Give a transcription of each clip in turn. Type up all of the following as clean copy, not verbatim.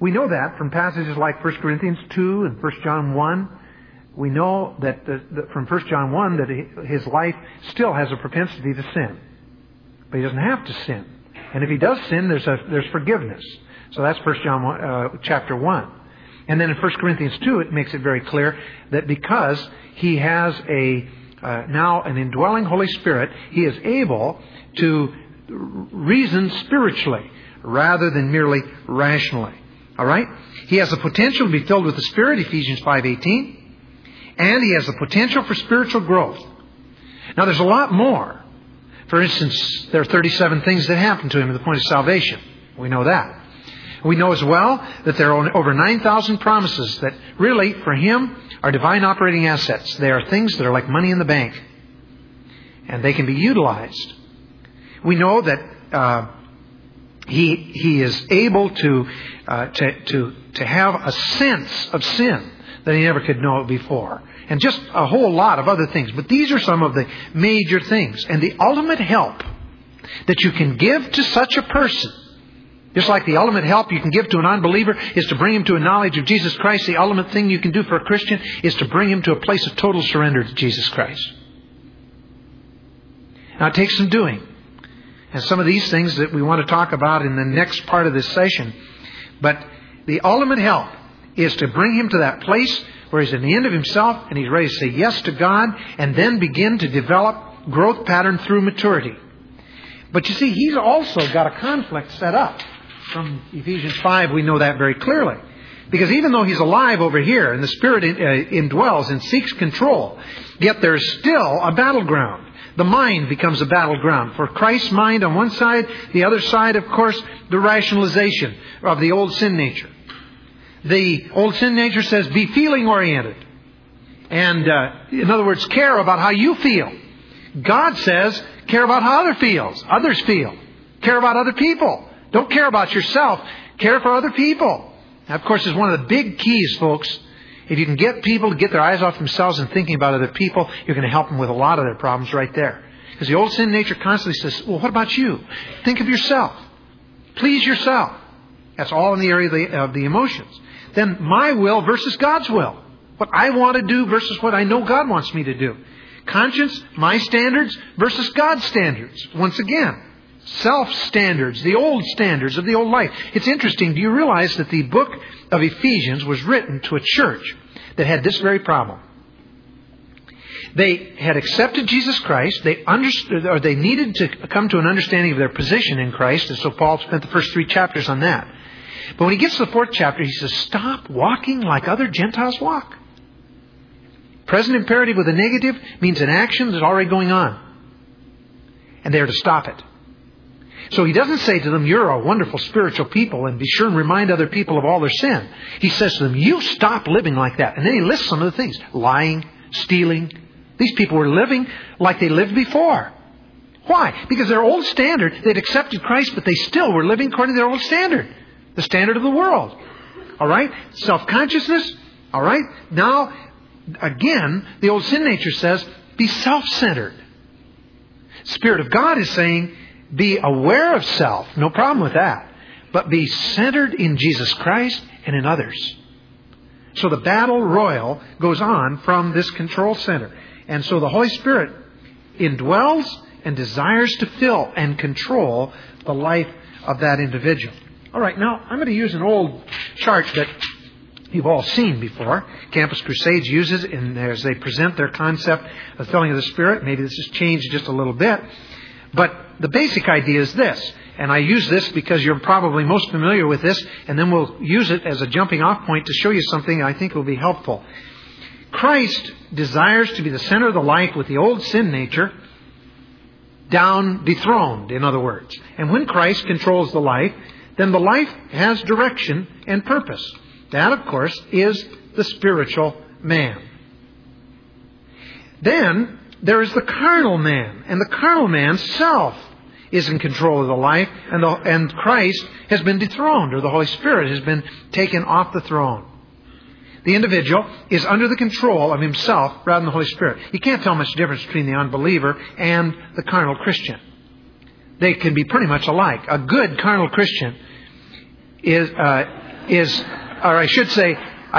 We know that from passages like 1 Corinthians 2 and 1 John 1. We know that from 1 John 1 that his life still has a propensity to sin. But he doesn't have to sin. And if he does sin, there's forgiveness. So that's 1 John chapter 1. And then in 1 Corinthians 2, it makes it very clear that because he has now an indwelling Holy Spirit, he is able to reason spiritually rather than merely rationally. All right? He has the potential to be filled with the Spirit, Ephesians 5:18. And he has the potential for spiritual growth. Now, there's a lot more. For instance, there are 37 things that happen to him at the point of salvation. We know that. We know as well that there are over 9,000 promises that really, for him, are divine operating assets. They are things that are like money in the bank. And they can be utilized. We know that he is able to have a sense of sin that he never could know before. And just a whole lot of other things. But these are some of the major things. And the ultimate help that you can give to such a person, just like the ultimate help you can give to an unbeliever is to bring him to a knowledge of Jesus Christ, the ultimate thing you can do for a Christian is to bring him to a place of total surrender to Jesus Christ. Now, it takes some doing. And some of these things that we want to talk about in the next part of this session. But the ultimate help is to bring him to that place where he's in the end of himself and he's ready to say yes to God and then begin to develop growth pattern through maturity. But you see, he's also got a conflict set up. From Ephesians 5, we know that very clearly. Because even though he's alive over here and the Spirit indwells and seeks control, yet there's still a battleground. The mind becomes a battleground. For Christ's mind on one side, the other side, of course, the rationalization of the old sin nature. The old sin nature says, be feeling oriented. And, in other words, care about how you feel. God says, care about how others feel. Care about other people. Don't care about yourself. Care for other people. That, of course, is one of the big keys, folks. If you can get people to get their eyes off themselves and thinking about other people, you're going to help them with a lot of their problems right there. Because the old sin nature constantly says, well, what about you? Think of yourself. Please yourself. That's all in the area of the emotions. Then my will versus God's will. What I want to do versus what I know God wants me to do. Conscience, my standards versus God's standards. Once again, self-standards, the old standards of the old life. It's interesting. Do you realize that the book of Ephesians was written to a church that had this very problem? They had accepted Jesus Christ. They understood, or they needed to come to an understanding of their position in Christ. And so Paul spent the first 3 chapters on that. But when he gets to the 4th chapter, he says, stop walking like other Gentiles walk. Present imperative with a negative means an action that's already going on. And they're to stop it. So he doesn't say to them, you're a wonderful spiritual people and be sure and remind other people of all their sin. He says to them, you stop living like that. And then he lists some of the things. Lying, stealing. These people were living like they lived before. Why? Because their old standard, they'd accepted Christ, but they still were living according to their old standard. The standard of the world. All right? Self-consciousness. All right? Now, again, the old sin nature says, be self-centered. Spirit of God is saying, be aware of self. No problem with that. But be centered in Jesus Christ and in others. So the battle royal goes on from this control center. And so the Holy Spirit indwells and desires to fill and control the life of that individual. All right, now I'm going to use an old chart that you've all seen before. Campus Crusades uses it as they present their concept of filling of the Spirit. Maybe this has changed just a little bit. But the basic idea is this. And I use this because you're probably most familiar with this. And then we'll use it as a jumping off point to show you something I think will be helpful. Christ desires to be the center of the life with the old sin nature down dethroned, in other words. And when Christ controls the life, then the life has direction and purpose. That, of course, is the spiritual man. Then there is the carnal man. And the carnal man's self is in control of the life. And Christ has been dethroned, or the Holy Spirit has been taken off the throne. The individual is under the control of himself rather than the Holy Spirit. You can't tell much difference between the unbeliever and the carnal Christian. They can be pretty much alike. A good carnal Christian is, or I should say,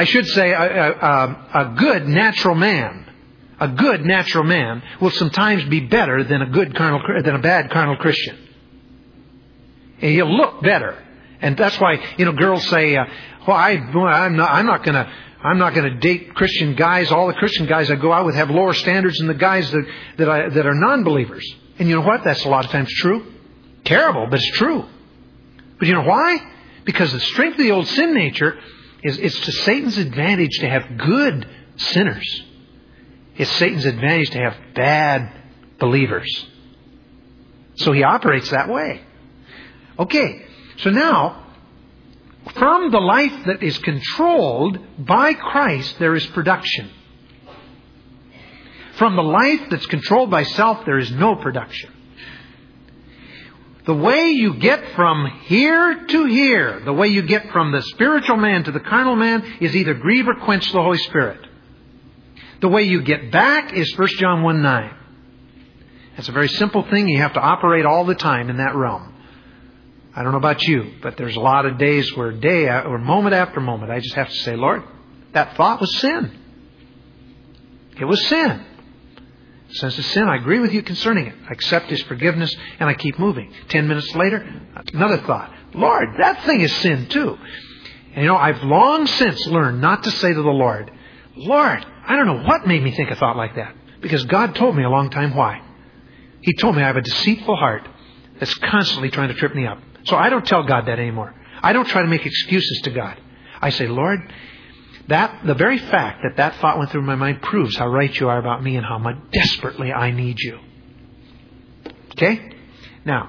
a good natural man. A good natural man will sometimes be better than a bad carnal Christian. And he'll look better, and that's why girls say, I'm not going to date Christian guys. All the Christian guys I go out with have lower standards than the guys that are non-believers. And you know what? That's a lot of times true. Terrible, but it's true. But you know why? Because the strength of the old sin nature it's to Satan's advantage to have good sinners. It's Satan's advantage to have bad believers. So he operates that way. Okay, so now, from the life that is controlled by Christ, there is production. From the life that's controlled by self, there is no production. The way you get from here to here, the way you get from the spiritual man to the carnal man, is either grieve or quench the Holy Spirit. The way you get back is 1 John 1:9. It's a very simple thing. You have to operate all the time in that realm. I don't know about you, but there's a lot of days where moment after moment, I just have to say, Lord, that thought was sin. It was sin. Since it's sin, I agree with you concerning it. I accept His forgiveness and I keep moving. 10 minutes later, another thought. Lord, that thing is sin too. And I've long since learned not to say to the Lord, Lord, I don't know what made me think a thought like that. Because God told me a long time why. He told me I have a deceitful heart that's constantly trying to trip me up. So I don't tell God that anymore. I don't try to make excuses to God. I say, Lord, the very fact that thought went through my mind proves how right you are about me and how much desperately I need you. Okay? Now,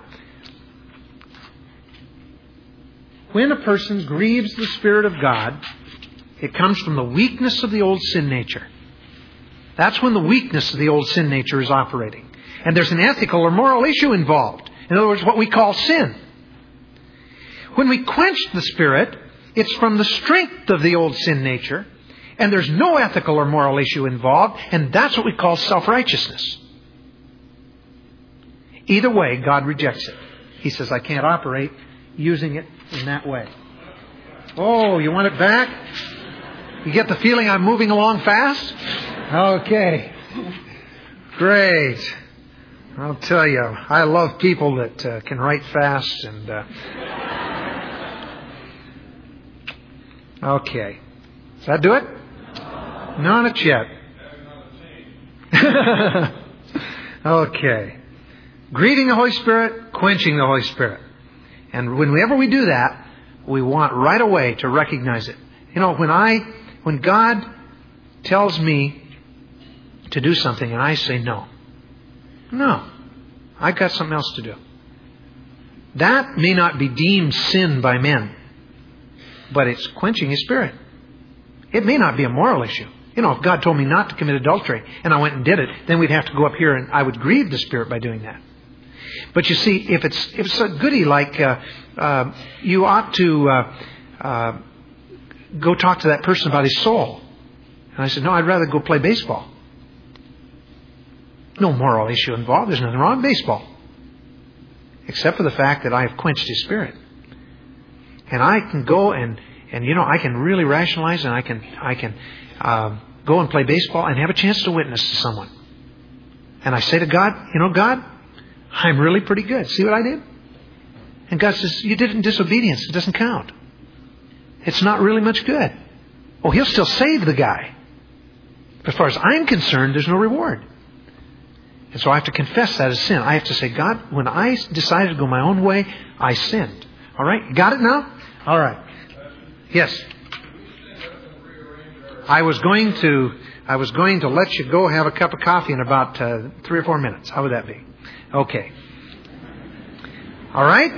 when a person grieves the Spirit of God, it comes from the weakness of the old sin nature. That's when the weakness of the old sin nature is operating. And there's an ethical or moral issue involved. In other words, what we call sin. When we quench the Spirit, it's from the strength of the old sin nature, and there's no ethical or moral issue involved, and that's what we call self-righteousness. Either way, God rejects it. He says, I can't operate using it in that way. Oh, you want it back? You get the feeling I'm moving along fast? Okay. Great. I'll tell you, I love people that can write fast and... Okay. Does that do it? No, not yet. Okay. Grieving the Holy Spirit, quenching the Holy Spirit. And whenever we do that, we want right away to recognize it. When God tells me to do something and I say no, I've got something else to do. That may not be deemed sin by men, but it's quenching His Spirit. It may not be a moral issue. If God told me not to commit adultery and I went and did it, then we'd have to go up here and I would grieve the Spirit by doing that. But you see, if it's a goodie like you ought to go talk to that person about his soul. And I said, no, I'd rather go play baseball. No moral issue involved. There's nothing wrong with baseball. Except for the fact that I have quenched His Spirit. And I can go and I can really rationalize and I can go and play baseball and have a chance to witness to someone. And I say to God, God, I'm really pretty good. See what I did? And God says, you did it in disobedience. It doesn't count. It's not really much good. Oh, He'll still save the guy. But as far as I'm concerned, there's no reward. And so I have to confess that as sin. I have to say, God, when I decided to go my own way, I sinned. All right? Got it now? All right. Yes. I was going to let you go have a cup of coffee in about 3 or 4 minutes. How would that be? Okay. All right?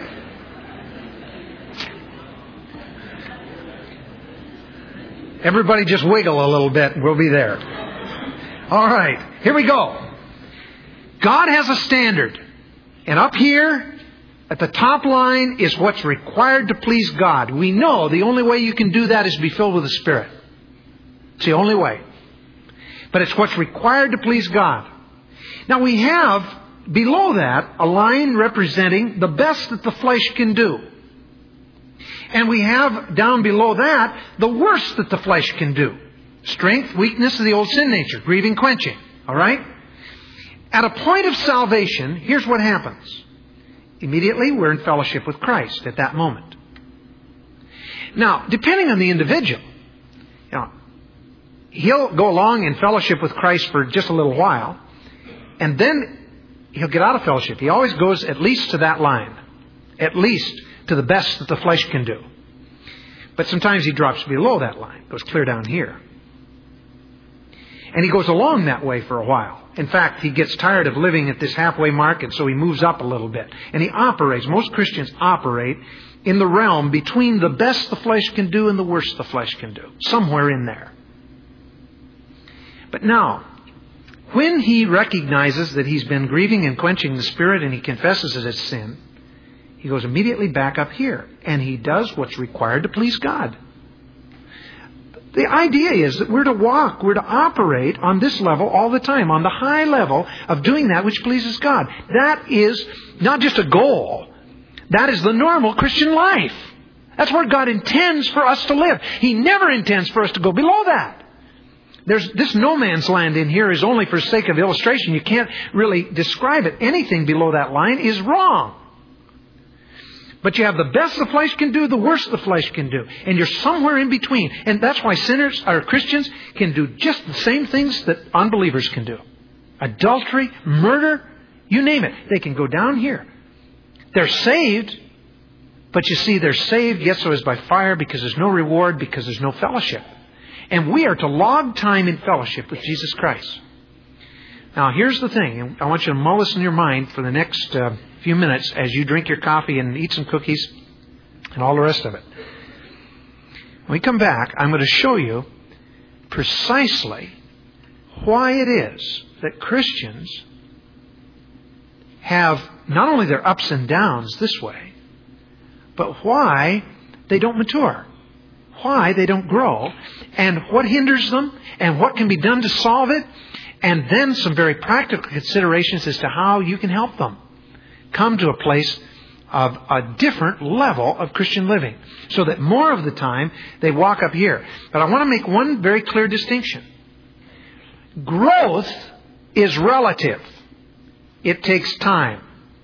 Everybody just wiggle a little bit and we'll be there. All right. Here we go. God has a standard. And up here at the top line is what's required to please God. We know the only way you can do that is be filled with the Spirit. It's the only way. But it's what's required to please God. Now we have below that a line representing the best that the flesh can do. And we have down below that the worst that the flesh can do. Strength, weakness of the old sin nature, grieving, quenching. All right? At a point of salvation, here's what happens. Immediately, we're in fellowship with Christ at that moment. Now, depending on the individual, he'll go along in fellowship with Christ for just a little while, and then he'll get out of fellowship. He always goes at least to that line, at least to the best that the flesh can do. But sometimes he drops below that line, goes clear down here. And he goes along that way for a while. In fact, he gets tired of living at this halfway mark, and so he moves up a little bit. And he operates, most Christians operate in the realm between the best the flesh can do and the worst the flesh can do. Somewhere in there. But now, when he recognizes that he's been grieving and quenching the Spirit and he confesses it as sin, he goes immediately back up here. And he does what's required to please God. The idea is that we're to walk, we're to operate on this level all the time, on the high level of doing that which pleases God. That is not just a goal. That is the normal Christian life. That's where God intends for us to live. He never intends for us to go below that. This no man's land in here is only for sake of illustration. You can't really describe it. Anything below that line is wrong. But you have the best the flesh can do, the worst the flesh can do. And you're somewhere in between. And that's why sinners or Christians can do just the same things that unbelievers can do. Adultery, murder, you name it. They can go down here. They're saved. But you see, they're saved, yet so is by fire, because there's no reward, because there's no fellowship. And we are to log time in fellowship with Jesus Christ. Now, here's the thing. And I want you to mull this in your mind for the next few minutes as you drink your coffee and eat some cookies and all the rest of it. When we come back, I'm going to show you precisely why it is that Christians have not only their ups and downs this way, but why they don't mature, why they don't grow, and what hinders them, and what can be done to solve it, and then some very practical considerations as to how you can help them come to a place of a different level of Christian living, so that more of the time they walk up here. But I want to make one very clear distinction. Growth is relative. It takes time.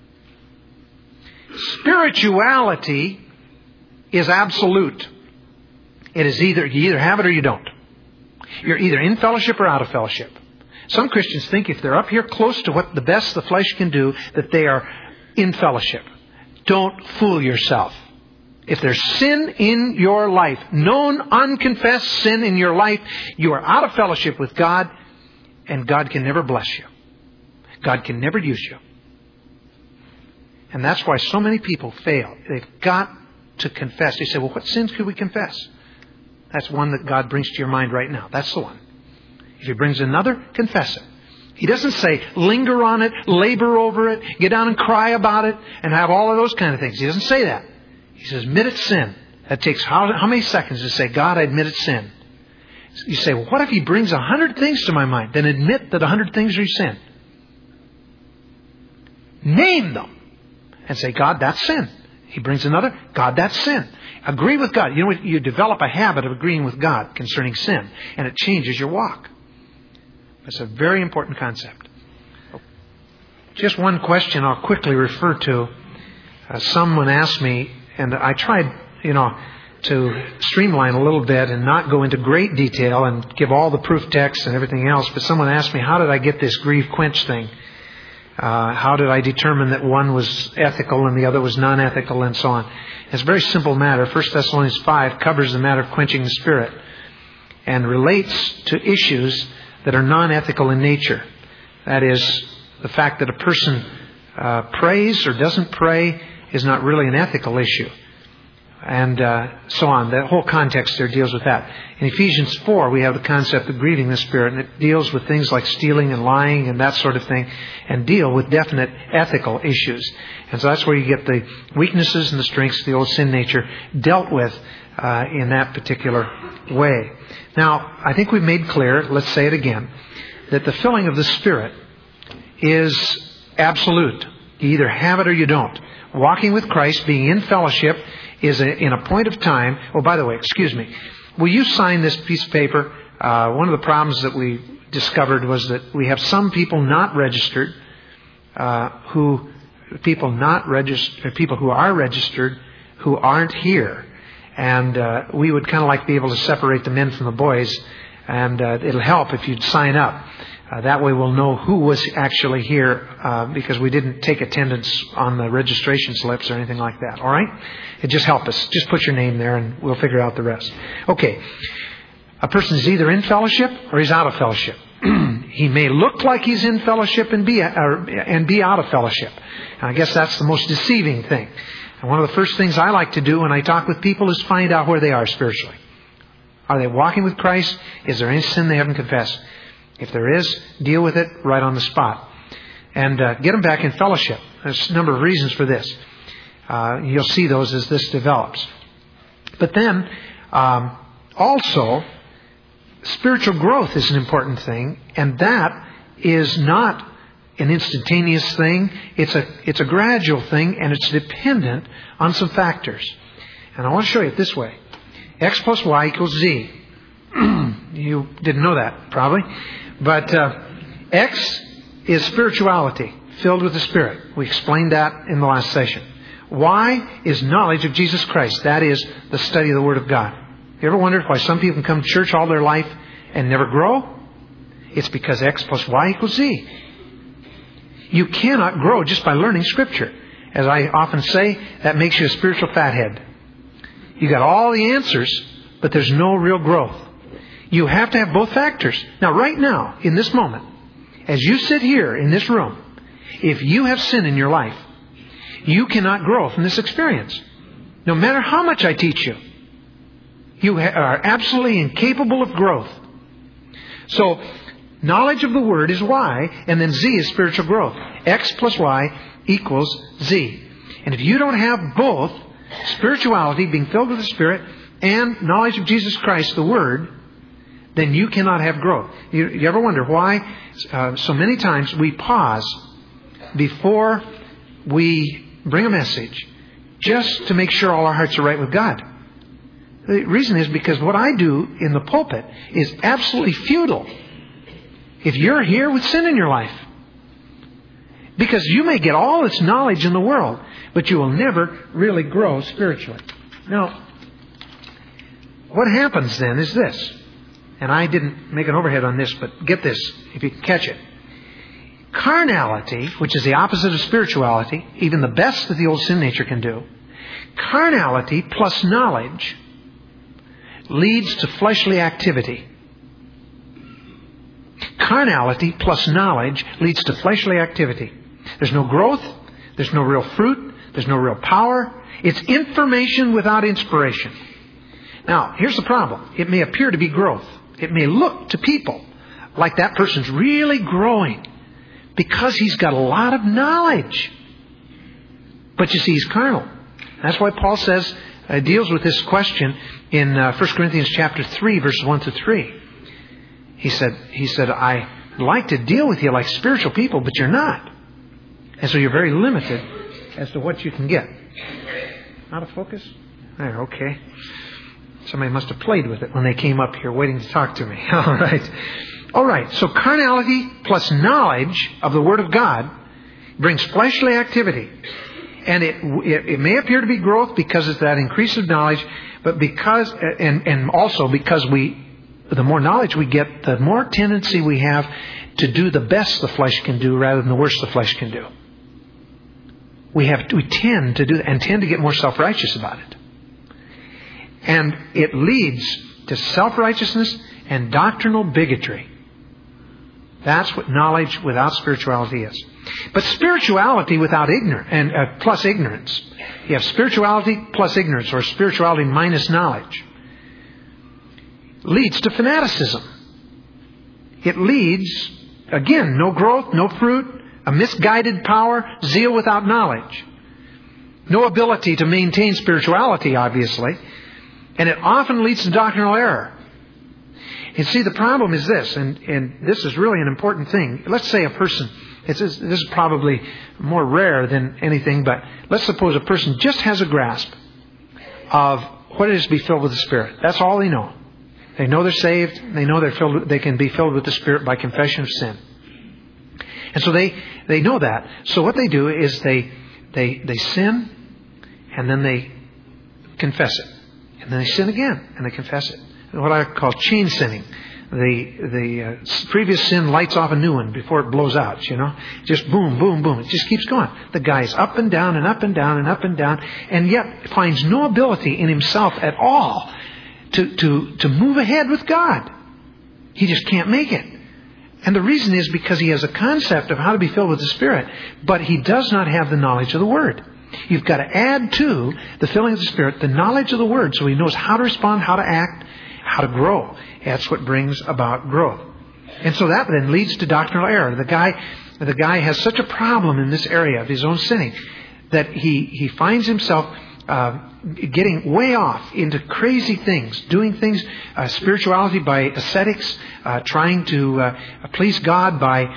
Spirituality is absolute. It is you either have it or you don't. You're either in fellowship or out of fellowship. Some Christians think if they're up here close to what the best the flesh can do, that they are in fellowship. Don't fool yourself. If there's sin in your life, known, unconfessed sin in your life, you are out of fellowship with God, and God can never bless you. God can never use you. And that's why so many people fail. They've got to confess. They say, well, what sins could we confess? That's one that God brings to your mind right now. That's the one. If He brings another, confess it. He doesn't say linger on it, labor over it, get down and cry about it, and have all of those kind of things. He doesn't say that. He says, admit it's sin. That takes how many seconds to say, God, I admit it's sin? You say, well, what if He brings 100 things to my mind? Then admit that 100 things are sin. Name them. And say, God, that's sin. He brings another, God, that's sin. Agree with God. You know, you develop a habit of agreeing with God concerning sin, and it changes your walk. That's a very important concept. Just one question I'll quickly refer to. Someone asked me, and I tried, to streamline a little bit and not go into great detail and give all the proof texts and everything else, but someone asked me, how did I get this grieve quench thing? How did I determine that one was ethical and the other was non-ethical, and so on? It's a very simple matter. 1 Thessalonians 5 covers the matter of quenching the Spirit and relates to issues that are non-ethical in nature. That is, the fact that a person prays or doesn't pray is not really an ethical issue. And so on. The whole context there deals with that. In Ephesians 4, we have the concept of grieving the Spirit, and it deals with things like stealing and lying and that sort of thing, and deal with definite ethical issues. And so that's where you get the weaknesses and the strengths of the old sin nature dealt with in that particular way. Now, I think we've made clear, let's say it again, that the filling of the Spirit is absolute. You either have it or you don't. Walking with Christ, being in fellowship, is in a point of time. Oh, by the way, excuse me. Will you sign this piece of paper? One of the problems that we discovered was that we have some people not registered, people who are registered who aren't here. And we would kind of like to be able to separate the men from the boys. And it'll help if you'd sign up. That way we'll know who was actually here because we didn't take attendance on the registration slips or anything like that. All right? It just helps us. Just put your name there and we'll figure out the rest. Okay. A person is either in fellowship or he's out of fellowship. He may look like he's in fellowship and be out of fellowship. And I guess that's the most deceiving thing. And one of the first things I like to do when I talk with people is find out where they are spiritually. Are they walking with Christ? Is there any sin they haven't confessed? If there is, deal with it right on the spot. And get them back in fellowship. There's a number of reasons for this. You'll see those as this develops. But then, also, spiritual growth is an important thing. And that is not an instantaneous thing. It's a gradual thing, and it's dependent on some factors. And I want to show you it this way. X plus Y equals Z. You didn't know that, probably. But X is spirituality, filled with the Spirit. We explained that in the last session. Y is knowledge of Jesus Christ. That is the study of the Word of God. You ever wondered why some people can come to church all their life and never grow? It's because X plus Y equals Z. You cannot grow just by learning Scripture. As I often say, that makes you a spiritual fathead. You got all the answers, but there's no real growth. You have to have both factors. Now, right now, in this moment, as you sit here in this room, if you have sin in your life, you cannot grow from this experience. No matter how much I teach you, you are absolutely incapable of growth. So, knowledge of the Word is Y, and then Z is spiritual growth. X plus Y equals Z. And if you don't have both, spirituality, being filled with the Spirit, and knowledge of Jesus Christ, the Word, then you cannot have growth. You ever wonder why so many times we pause before we bring a message just to make sure all our hearts are right with God? The reason is because what I do in the pulpit is absolutely futile if you're here with sin in your life. Because you may get all this knowledge in the world, but you will never really grow spiritually. Now, what happens then is this. And I didn't make an overhead on this, but get this, if you can catch it. Carnality, which is the opposite of spirituality, even the best that the old sin nature can do, carnality plus knowledge leads to fleshly activity. Carnality plus knowledge leads to fleshly activity. There's no growth. There's no real fruit. There's no real power. It's information without inspiration. Now, here's the problem. It may appear to be growth. It may look to people like that person's really growing because he's got a lot of knowledge. But you see, he's carnal. That's why Paul says, deals with this question in 1 Corinthians chapter 3, verses 1 to 3. He said, I like to deal with you like spiritual people, but you're not. And so you're very limited as to what you can get. Out of focus? There, okay. Somebody must have played with it when they came up here waiting to talk to me. All right. So carnality plus knowledge of the Word of God brings fleshly activity. And it may appear to be growth because it's that increase of knowledge, but because, and also because the more knowledge we get, the more tendency we have to do the best the flesh can do rather than the worst the flesh can do. We tend to do and tend to get more self-righteous about it. And it leads to self-righteousness and doctrinal bigotry. That's what knowledge without spirituality is. But spirituality without plus ignorance. You have spirituality plus ignorance, or spirituality minus knowledge. Leads to fanaticism. It leads, again, no growth, no fruit, a misguided power, zeal without knowledge. No ability to maintain spirituality, obviously. And it often leads to doctrinal error. And see, the problem is this, and this is really an important thing. Let's say a person, this is probably more rare than anything, but let's suppose a person just has a grasp of what it is to be filled with the Spirit. That's all they know. They know they're saved. They know they can be filled with the Spirit by confession of sin. And so they know that. So what they do is they sin, and then they confess it. And then they sin again, and they confess it. What I call chain sinning. The previous sin lights off a new one before it blows out, Just boom, boom, boom. It just keeps going. The guy's up and down and up and down and up and down, and yet finds no ability in himself at all to move ahead with God. He just can't make it. And the reason is because he has a concept of how to be filled with the Spirit, but he does not have the knowledge of the Word. You've got to add to the filling of the Spirit the knowledge of the Word so he knows how to respond, how to act, how to grow. That's what brings about growth. And so that then leads to doctrinal error. The guy has such a problem in this area of his own sinning that he finds himself getting way off into crazy things, doing things, spirituality by ascetics, trying to please God by,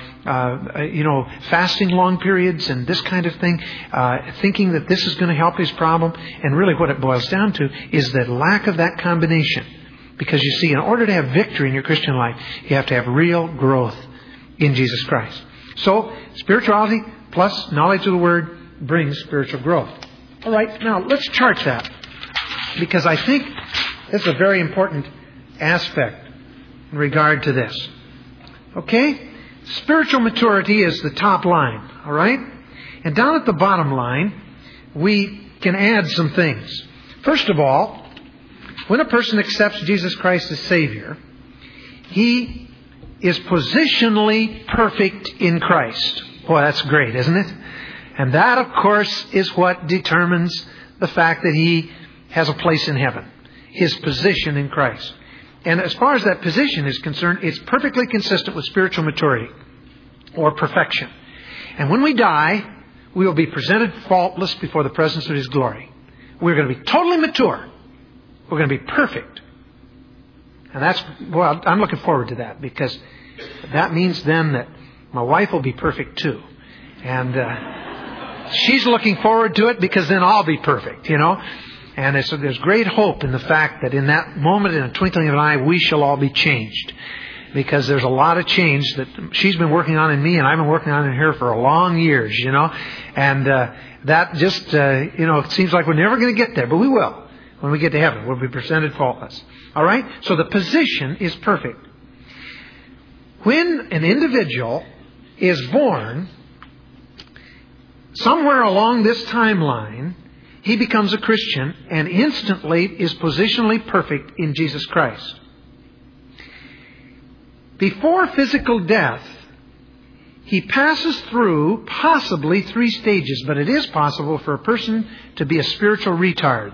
fasting long periods and this kind of thing, thinking that this is going to help his problem. And really what it boils down to is the lack of that combination. Because you see, in order to have victory in your Christian life, you have to have real growth in Jesus Christ. So, spirituality plus knowledge of the Word brings spiritual growth. All right, now let's chart that. Because I think this is a very important aspect in regard to this. Okay? Spiritual maturity is the top line. All right? And down at the bottom line, we can add some things. First of all, when a person accepts Jesus Christ as Savior, he is positionally perfect in Christ. Boy, that's great, isn't it? And that, of course, is what determines the fact that he has a place in heaven. His position in Christ. And as far as that position is concerned, it's perfectly consistent with spiritual maturity or perfection. And when we die, we will be presented faultless before the presence of His glory. We're going to be totally mature. We're going to be perfect. And I'm looking forward to that, because that means then that my wife will be perfect too. And she's looking forward to it, because then I'll be perfect, And there's great hope in the fact that in that moment, in a twinkling of an eye, we shall all be changed. Because there's a lot of change that she's been working on in me, and I've been working on in her for long years, And that just, it seems like we're never going to get there, but we will. When we get to heaven, we'll be presented faultless. All right? So the position is perfect. When an individual is born, somewhere along this timeline, he becomes a Christian and instantly is positionally perfect in Jesus Christ. Before physical death, he passes through possibly 3 stages, but it is possible for a person to be a spiritual retard.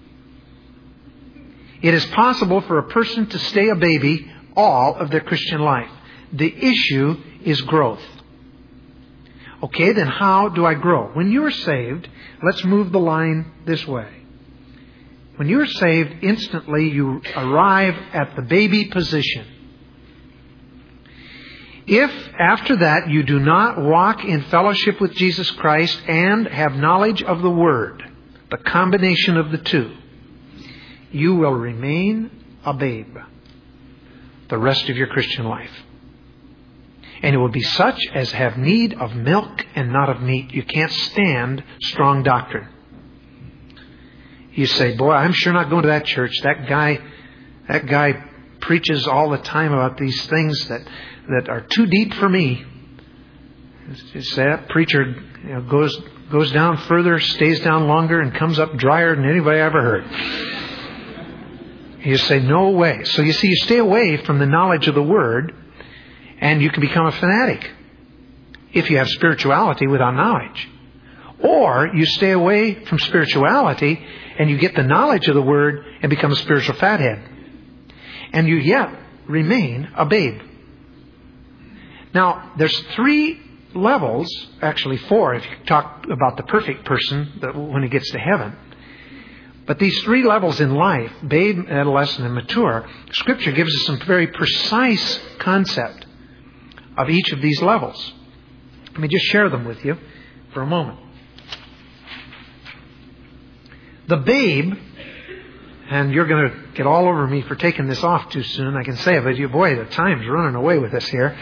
It is possible for a person to stay a baby all of their Christian life. The issue is growth. Okay, then how do I grow? When you are saved, let's move the line this way. When you are saved, instantly you arrive at the baby position. If after that you do not walk in fellowship with Jesus Christ and have knowledge of the Word, the combination of the two, you will remain a babe the rest of your Christian life. And it will be such as have need of milk and not of meat. You can't stand strong doctrine. You say, boy, I'm sure not going to that church. That guy preaches all the time about these things that are too deep for me. That preacher goes down further, stays down longer, and comes up drier than anybody I ever heard. You say, no way. So you see, you stay away from the knowledge of the Word, and you can become a fanatic if you have spirituality without knowledge. Or you stay away from spirituality and you get the knowledge of the Word and become a spiritual fathead. And you yet remain a babe. Now, there's 3 levels, actually 4 if you talk about the perfect person when he gets to heaven. But these 3 levels in life, babe, adolescent, and mature, Scripture gives us some very precise concept of each of these levels. Let me just share them with you for a moment. The babe And you're going to get all over me for taking this off too soon. I can say it, but boy, the time's running away with us here.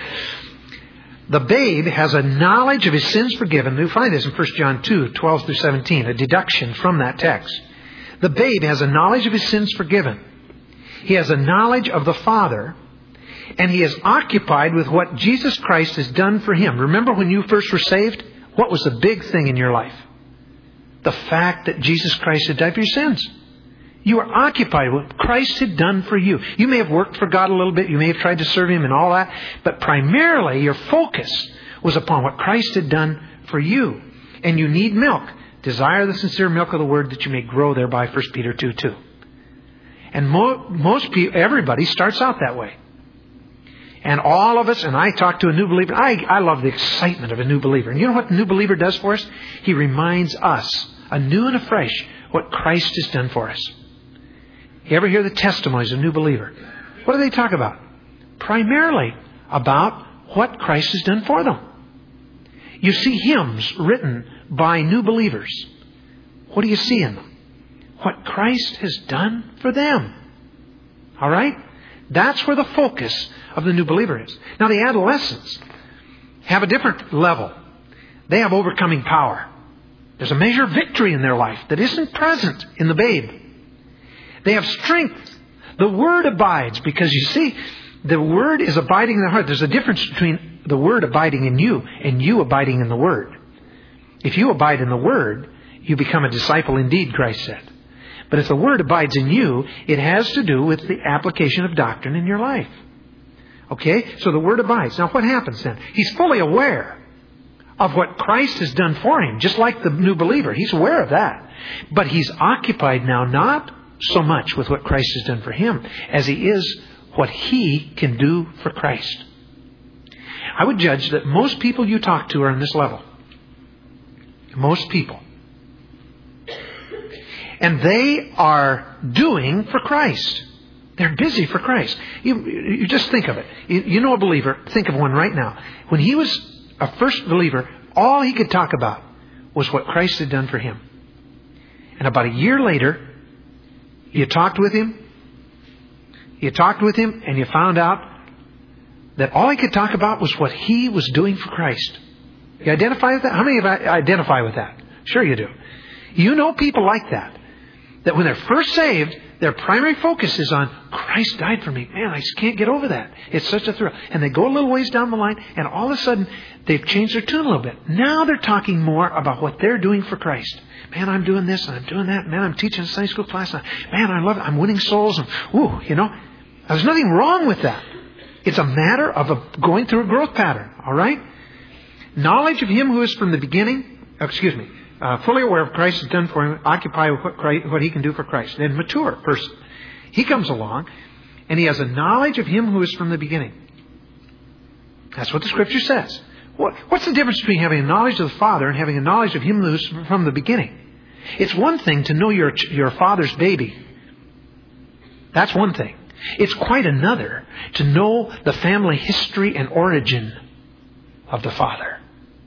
The babe has a knowledge of his sins forgiven. You'll find this in 1 John 2, 12 through 17, a deduction from that text. The babe has a knowledge of his sins forgiven. He has a knowledge of the Father, and he is occupied with what Jesus Christ has done for him. Remember when you first were saved? What was the big thing in your life? The fact that Jesus Christ had died for your sins. You were occupied with what Christ had done for you. You may have worked for God a little bit. You may have tried to serve Him and all that. But primarily your focus was upon what Christ had done for you. And you need milk. Desire the sincere milk of the Word that you may grow thereby, 1 Peter 2:2. And most people, everybody starts out that way. And all of us, and I talk to a new believer. I love the excitement of a new believer. And you know what the new believer does for us? He reminds us, anew and afresh, what Christ has done for us. You ever hear the testimonies of a new believer? What do they talk about? Primarily about what Christ has done for them. You see hymns written by new believers. What do you see in them? What Christ has done for them. All right? That's where the focus of the new believer is. Now the adolescents have a different level. They have overcoming power. There's a measure of victory in their life that isn't present in the babe. They have strength. The Word abides because you see, the Word is abiding in their heart. There's a difference between the Word abiding in you and you abiding in the Word. If you abide in the Word, you become a disciple indeed, Christ said. But if the Word abides in you, it has to do with the application of doctrine in your life. Okay? So the Word abides. Now what happens then? He's fully aware of what Christ has done for him, just like the new believer. He's aware of that. But he's occupied now not so much with what Christ has done for him as he is what he can do for Christ. I would judge that most people you talk to are on this level. Most people. And they are doing for Christ. They're busy for Christ. You just think of it. You know a believer. Think of one right now. When he was a first believer, all he could talk about was what Christ had done for him. And about a year later, you talked with him, and you found out that all he could talk about was what he was doing for Christ. You identify with that? How many of you identify with that? Sure you do. You know people like that. That when they're first saved, their primary focus is on, Christ died for me. Man, I just can't get over that. It's such a thrill. And they go a little ways down the line, and all of a sudden, they've changed their tune a little bit. Now they're talking more about what they're doing for Christ. Man, I'm doing this, and I'm doing that. Man, I'm teaching a Sunday school class. And man, I love it. I'm winning souls. And, there's nothing wrong with that. It's a matter of going through a growth pattern. All right? Knowledge of Him who is from the beginning, fully aware of Christ has done for him, occupy with what he can do for Christ. Then mature person. He comes along and he has a knowledge of Him who is from the beginning. That's what the Scripture says. What's the difference between having a knowledge of the Father and having a knowledge of Him who is from the beginning? It's one thing to know your father's baby. That's one thing. It's quite another to know the family history and origin of the Father.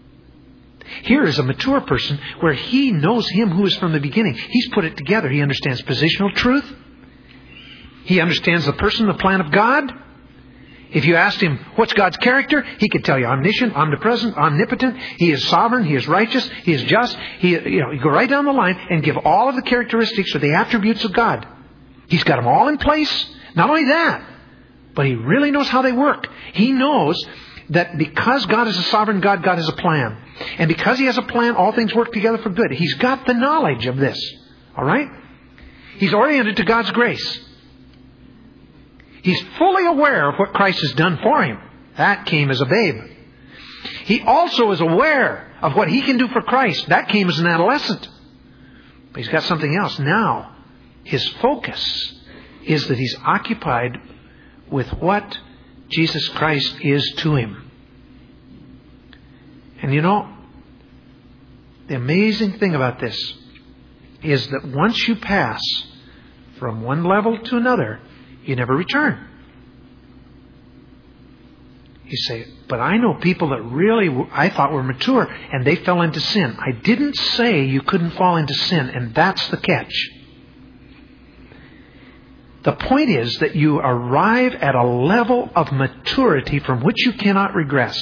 Here is a mature person where he knows Him who is from the beginning. He's put it together. He understands positional truth. He understands the person, the plan of God. If you asked him, what's God's character? He could tell you omniscient, omnipresent, omnipotent. He is sovereign. He is righteous. He is just. You go right down the line and give all of the characteristics or the attributes of God. He's got them all in place. Not only that, but He really knows how they work. He knows that because God is a sovereign God, God has a plan. And because He has a plan, all things work together for good. He's got the knowledge of this. All right? He's oriented to God's grace. He's fully aware of what Christ has done for him. That came as a babe. He also is aware of what he can do for Christ. That came as an adolescent. But he's got something else. Now, his focus is that he's occupied with what Jesus Christ is to him. And the amazing thing about this is that once you pass from one level to another, you never return. You say, but I know people that really I thought were mature and they fell into sin. I didn't say you couldn't fall into sin, and that's the catch. The point is that you arrive at a level of maturity from which you cannot regress.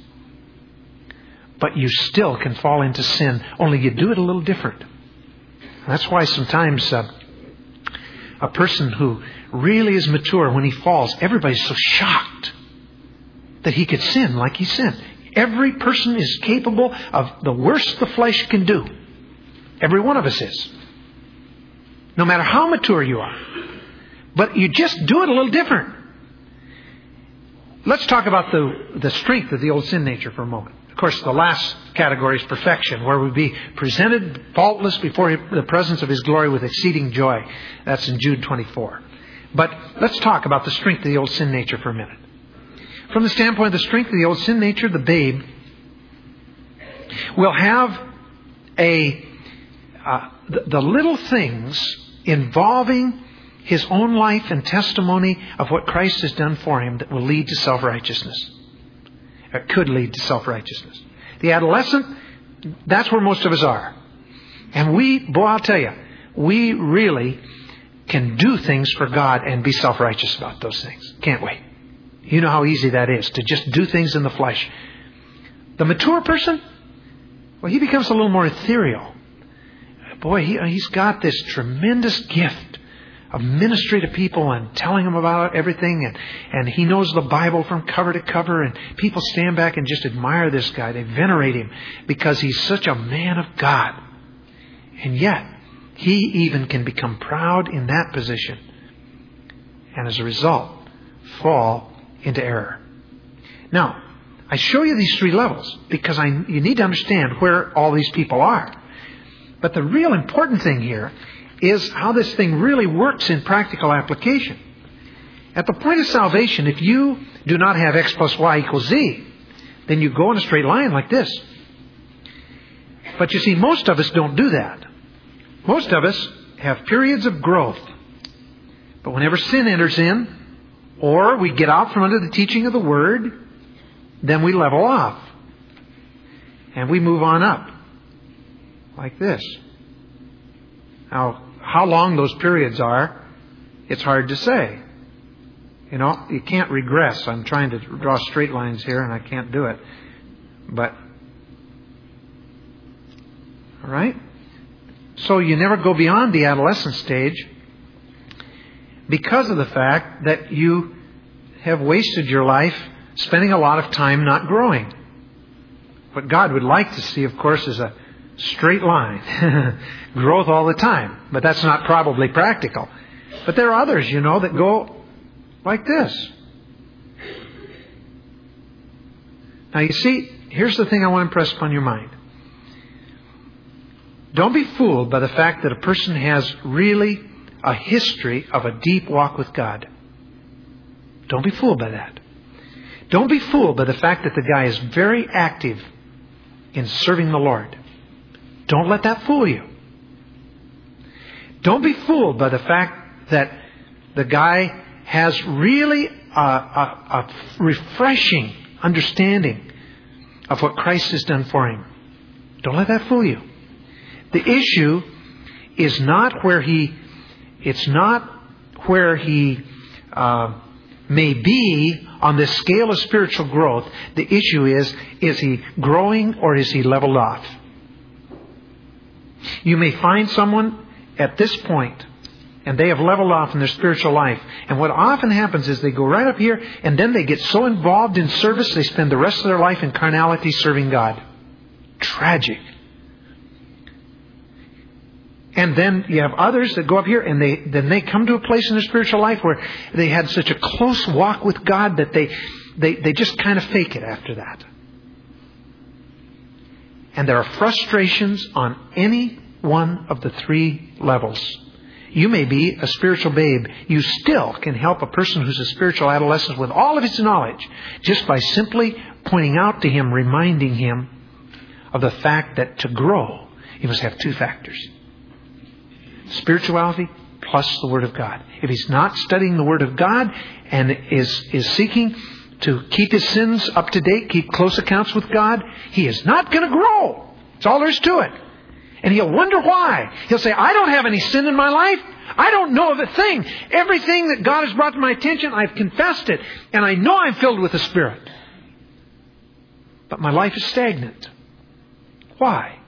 But you still can fall into sin, only you do it a little different. That's why sometimes a person who really is mature, when he falls, everybody's so shocked that he could sin like he sinned. Every person is capable of the worst the flesh can do. Every one of us is. No matter how mature you are. But you just do it a little different. Let's talk about the strength of the old sin nature for a moment. Of course, the last category is perfection, where we be presented faultless before the presence of His glory with exceeding joy. That's in Jude 24. But let's talk about the strength of the old sin nature for a minute. From the standpoint of the strength of the old sin nature, the babe will have the little things involving his own life and testimony of what Christ has done for him that will lead to self-righteousness. It could lead to self-righteousness. The adolescent, that's where most of us are. And I'll tell you, we really can do things for God and be self-righteous about those things. Can't we? You know how easy that is, to just do things in the flesh. The mature person, well, he becomes a little more ethereal. Boy, he's got this tremendous gift of ministry to people and telling them about everything. And he knows the Bible from cover to cover. And people stand back and just admire this guy. They venerate him because he's such a man of God. And yet, he even can become proud in that position. And as a result, fall into error. Now, I show you these three levels because you need to understand where all these people are. But the real important thing here is how this thing really works in practical application. At the point of salvation, if you do not have X plus Y equals Z, then you go in a straight line like this. But you see, most of us don't do that. Most of us have periods of growth. But whenever sin enters in, or we get out from under the teaching of the Word, then we level off. And we move on up. Like this. Now, how long those periods are, it's hard to say. You know, you can't regress. I'm trying to draw straight lines here and I can't do it. But, all right? So you never go beyond the adolescent stage because of the fact that you have wasted your life spending a lot of time not growing. What God would like to see, of course, is a straight line. Growth all the time. But that's not probably practical. But there are others, that go like this. Now you see, here's the thing I want to impress upon your mind. Don't be fooled by the fact that a person has really a history of a deep walk with God. Don't be fooled by that. Don't be fooled by the fact that the guy is very active in serving the Lord. Don't let that fool you. Don't be fooled by the fact that the guy has really a refreshing understanding of what Christ has done for him. Don't let that fool you. The issue is not where he may be on the scale of spiritual growth. The issue is he growing or is he leveled off? You may find someone at this point and they have leveled off in their spiritual life. And what often happens is they go right up here and then they get so involved in service they spend the rest of their life in carnality serving God. Tragic. And then you have others that go up here and they come to a place in their spiritual life where they had such a close walk with God that they just kind of fake it after that. And there are frustrations on any one of the three levels. You may be a spiritual babe. You still can help a person who's a spiritual adolescent with all of his knowledge just by simply pointing out to him, reminding him of the fact that to grow, he must have two factors. Spirituality plus the Word of God. If he's not studying the Word of God and is seeking to keep his sins up to date, keep close accounts with God, he is not going to grow. That's all there is to it. And he'll wonder why. He'll say, I don't have any sin in my life. I don't know of a thing. Everything that God has brought to my attention, I've confessed it. And I know I'm filled with the Spirit. But my life is stagnant. Why?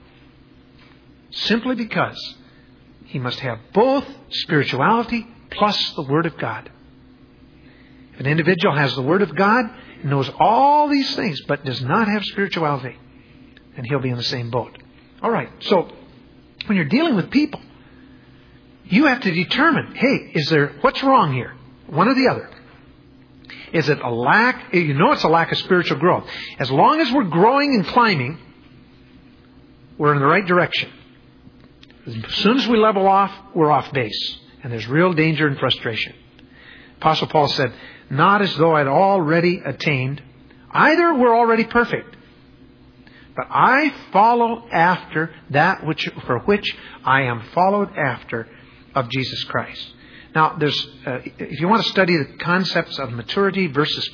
Simply because he must have both spirituality plus the Word of God. If an individual has the Word of God, knows all these things, but does not have spirituality, then he'll be in the same boat. All right, so when you're dealing with people, you have to determine, hey, what's wrong here? One or the other. Is it a lack? You know it's a lack of spiritual growth. As long as we're growing and climbing, we're in the right direction. As soon as we level off, we're off base. And there's real danger and frustration. Apostle Paul said, not as though I'd already attained. Either we're already perfect. But I follow after that for which I am followed after of Jesus Christ. Now, if you want to study the concepts of maturity versus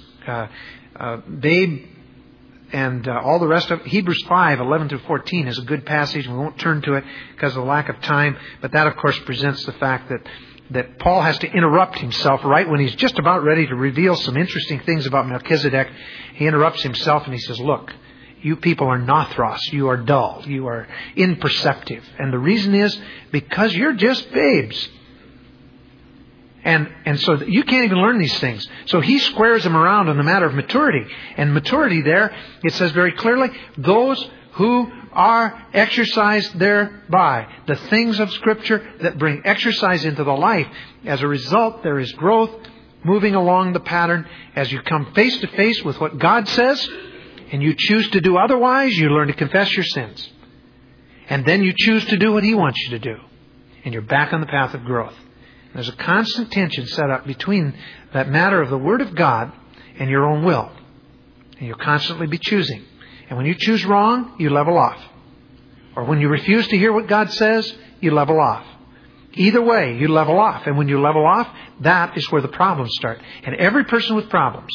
babe and all the rest of it, Hebrews 5:11-14 is a good passage. We won't turn to it because of the lack of time. But that, of course, presents the fact that Paul has to interrupt himself right when he's just about ready to reveal some interesting things about Melchizedek. He interrupts himself and he says, look, you people are nothros. You are dull. You are imperceptive. And the reason is because you're just babes. And so you can't even learn these things. So he squares them around on the matter of maturity. And maturity there, it says very clearly, those who are exercised thereby. The things of Scripture that bring exercise into the life. As a result, there is growth moving along the pattern. As you come face to face with what God says, and you choose to do otherwise, you learn to confess your sins. And then you choose to do what He wants you to do. And you're back on the path of growth. There's a constant tension set up between that matter of the Word of God and your own will. And you'll constantly be choosing. And when you choose wrong, you level off. Or when you refuse to hear what God says, you level off. Either way, you level off. And when you level off, that is where the problems start. And every person with problems,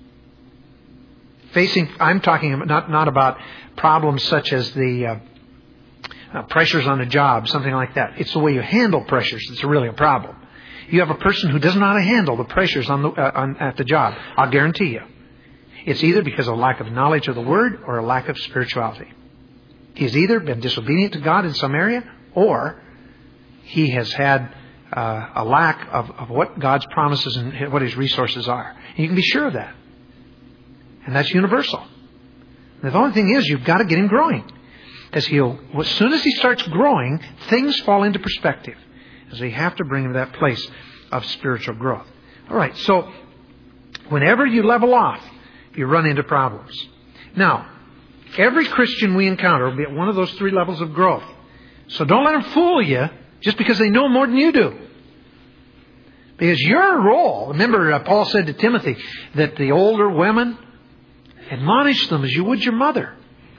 I'm talking not about problems such as the pressures on a job, something like that. It's the way you handle pressures that's really a problem. You have a person who doesn't know how to handle the pressures at the job. I'll guarantee you. It's either because of a lack of knowledge of the Word or a lack of spirituality. He's either been disobedient to God in some area, or he has had a lack of what God's promises and what His resources are. And you can be sure of that. And that's universal. And the only thing is, you've got to get him growing. As soon as he starts growing, things fall into perspective. So you have to bring him to that place of spiritual growth. All right, so whenever you level off, you run into problems. Now, every Christian we encounter will be at one of those three levels of growth. So don't let them fool you just because they know more than you do. Because your role, remember Paul said to Timothy that the older women, admonish them as you would your mother.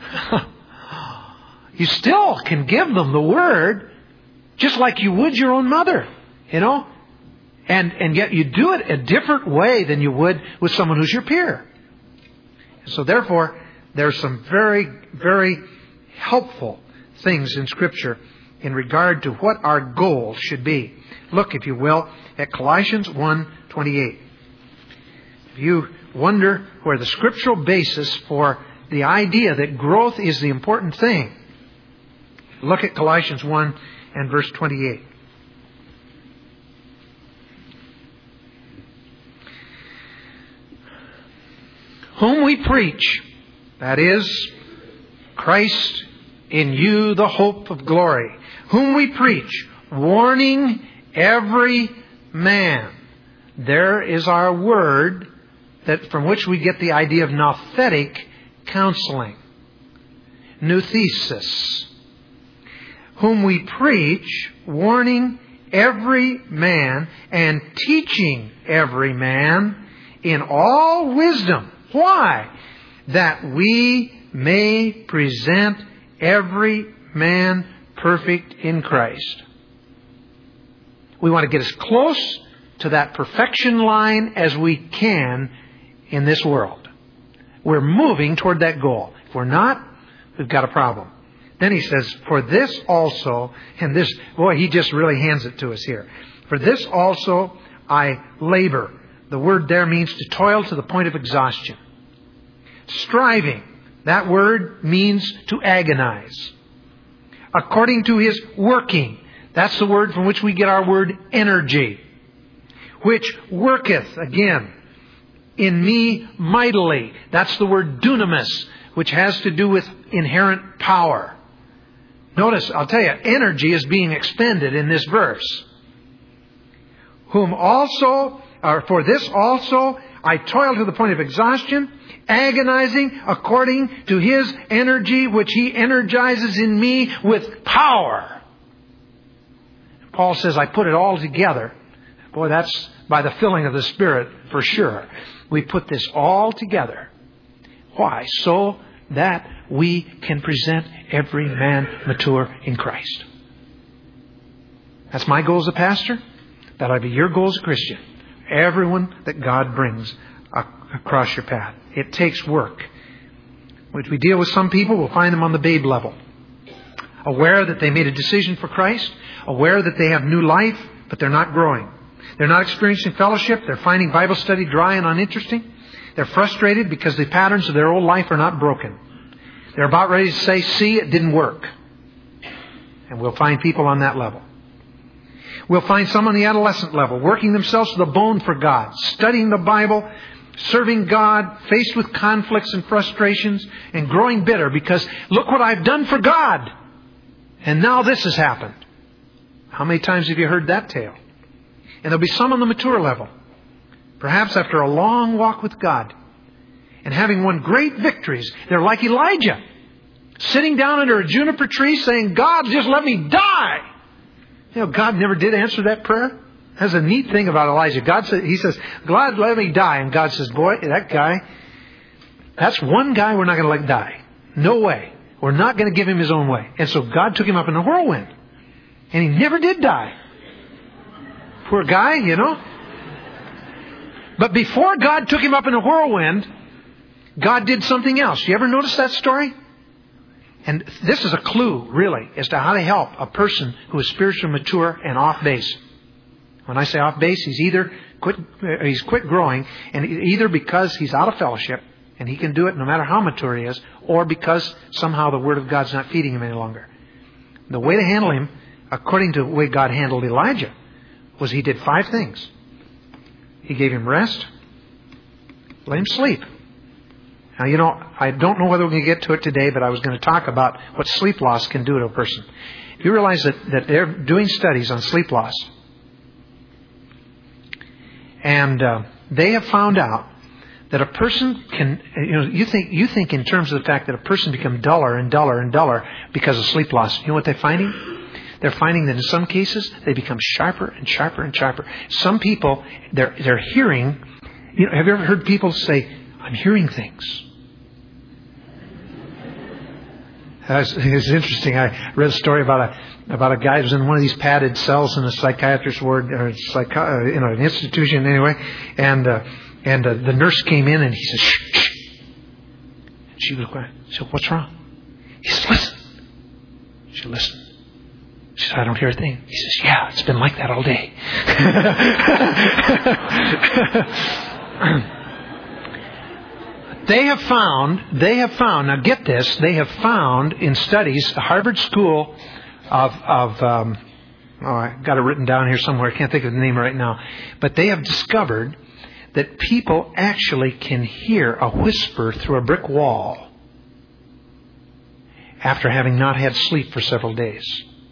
You still can give them the Word just like you would your own mother, you know. And yet you do it a different way than you would with someone who's your peer. So therefore, there's some very, very helpful things in Scripture in regard to what our goal should be. Look, if you will, at Colossians 1:28. If you wonder where the scriptural basis for the idea that growth is the important thing, look at Colossians 1 and verse 28. Whom we preach, that is, Christ in you, the hope of glory. Whom we preach, warning every man. There is our word from which we get the idea of nouthetic counseling. Nouthesis. Whom we preach, warning every man and teaching every man in all wisdom. Why? That we may present every man perfect in Christ. We want to get as close to that perfection line as we can in this world. We're moving toward that goal. If we're not, we've got a problem. Then he says, for this also, and this, boy, he just really hands it to us here. For this also I labor. The word there means to toil to the point of exhaustion. Striving. That word means to agonize. According to His working. That's the word from which we get our word energy. Which worketh, again, in me mightily. That's the word dunamis, which has to do with inherent power. Notice, I'll tell you, energy is being expended in this verse. Whom also, or for this also, I toil to the point of exhaustion, agonizing according to His energy, which He energizes in me with power. Paul says, I put it all together. Boy, that's by the filling of the Spirit for sure. We put this all together. Why? So that we can present every man mature in Christ. That's my goal as a pastor. That'll be your goal as a Christian. Everyone that God brings across your path. It takes work. When we deal with some people, we'll find them on the babe level. Aware that they made a decision for Christ. Aware that they have new life, but they're not growing. They're not experiencing fellowship. They're finding Bible study dry and uninteresting. They're frustrated because the patterns of their old life are not broken. They're about ready to say, see, it didn't work. And we'll find people on that level. We'll find some on the adolescent level, working themselves to the bone for God, studying the Bible, serving God, faced with conflicts and frustrations, and growing bitter because, look what I've done for God. And now this has happened. How many times have you heard that tale? And there'll be some on the mature level. Perhaps after a long walk with God and having won great victories, they're like Elijah, sitting down under a juniper tree saying, God, just let me die. You know, God never did answer that prayer. That's a neat thing about Elijah. He says, God, let me die. And God says, boy, that guy, that's one guy we're not going to let die. No way. We're not going to give him his own way. And so God took him up in a whirlwind. And he never did die. Poor guy, you know. But before God took him up in a whirlwind, God did something else. You ever notice that story? And this is a clue, really, as to how to help a person who is spiritually mature and off base. When I say off base, he's quit growing, and either because he's out of fellowship, and he can do it no matter how mature he is, or because somehow the Word of God's not feeding him any longer. The way to handle him, according to the way God handled Elijah, was He did 5 things. He gave him rest, let him sleep. Now, you know, I don't know whether we're going to get to it today, but I was going to talk about what sleep loss can do to a person. You realize that they're doing studies on sleep loss. And they have found out that a person can, you think in terms of the fact that a person becomes duller and duller and duller because of sleep loss. You know what they're finding? They're finding that in some cases they become sharper and sharper and sharper. Some people, they're hearing. You know, have you ever heard people say, "I'm hearing things"? It's interesting. I read a story about a guy who was in one of these padded cells in a psychiatrist's ward or an institution anyway, and the nurse came in and he said, "Shh, shh." And she was quiet. She said, "What's wrong?" He said, "Listen." She listened. She said, "I don't hear a thing." He says, "Yeah, it's been like that all day." They have found, now get this, they have found in studies, Harvard School I got it written down here somewhere, I can't think of the name right now, but they have discovered that people actually can hear a whisper through a brick wall after having not had sleep for several days.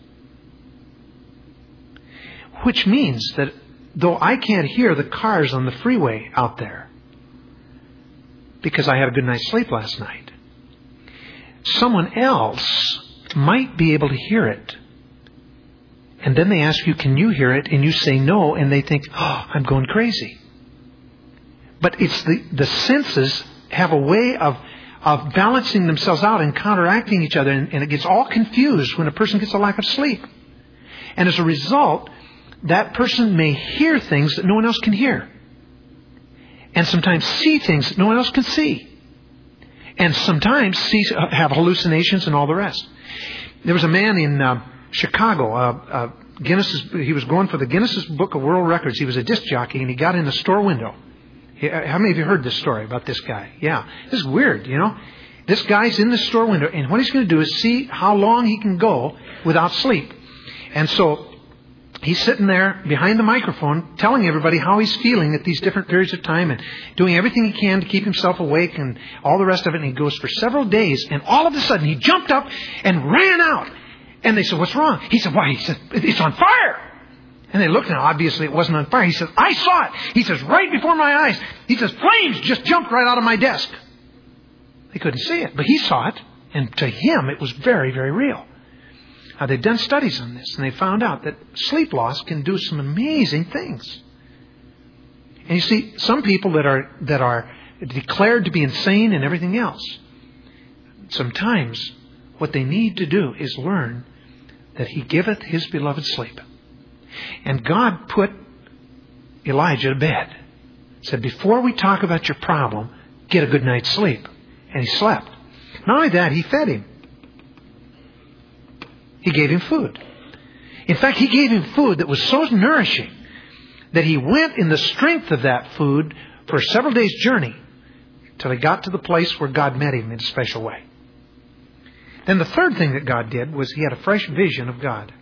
Which means that though I can't hear the cars on the freeway out there, because I had a good night's sleep last night, someone else might be able to hear it. And then they ask you, "Can you hear it?" And you say no, and they think, "Oh, I'm going crazy." But it's the senses have a way of balancing themselves out and counteracting each other, and it gets all confused when a person gets a lack of sleep. And as a result, that person may hear things that no one else can hear. And sometimes see things that no one else can see. And sometimes have hallucinations and all the rest. There was a man in Chicago, a he was going for the Guinness Book of World Records. He was a disc jockey, and he got in a store window. How many of you heard this story about this guy? Yeah. This is weird, This guy's in the store window, and what he's going to do is see how long he can go without sleep. And so he's sitting there behind the microphone telling everybody how he's feeling at these different periods of time and doing everything he can to keep himself awake and all the rest of it. And he goes for several days, and all of a sudden he jumped up and ran out. And they said, "What's wrong?" He said, "Why?" He said, "It's on fire." And they looked, and obviously it wasn't on fire. He says, "I saw it." He says, "Right before my eyes." He says, "Flames just jumped right out of my desk." They couldn't see it, but he saw it. And to him, it was very, very real. Now, they've done studies on this, and they found out that sleep loss can do some amazing things. And you see, some people that are declared to be insane and everything else, sometimes what they need to do is learn that He giveth His beloved sleep. And God put Elijah to bed. Said, before we talk about your problem, get a good night's sleep. And he slept. Not only that, He fed him. He gave him food. In fact, He gave him food that was so nourishing that he went in the strength of that food for a several days' journey till he got to the place where God met him in a special way. Then the third thing that God did was He had a fresh vision of God.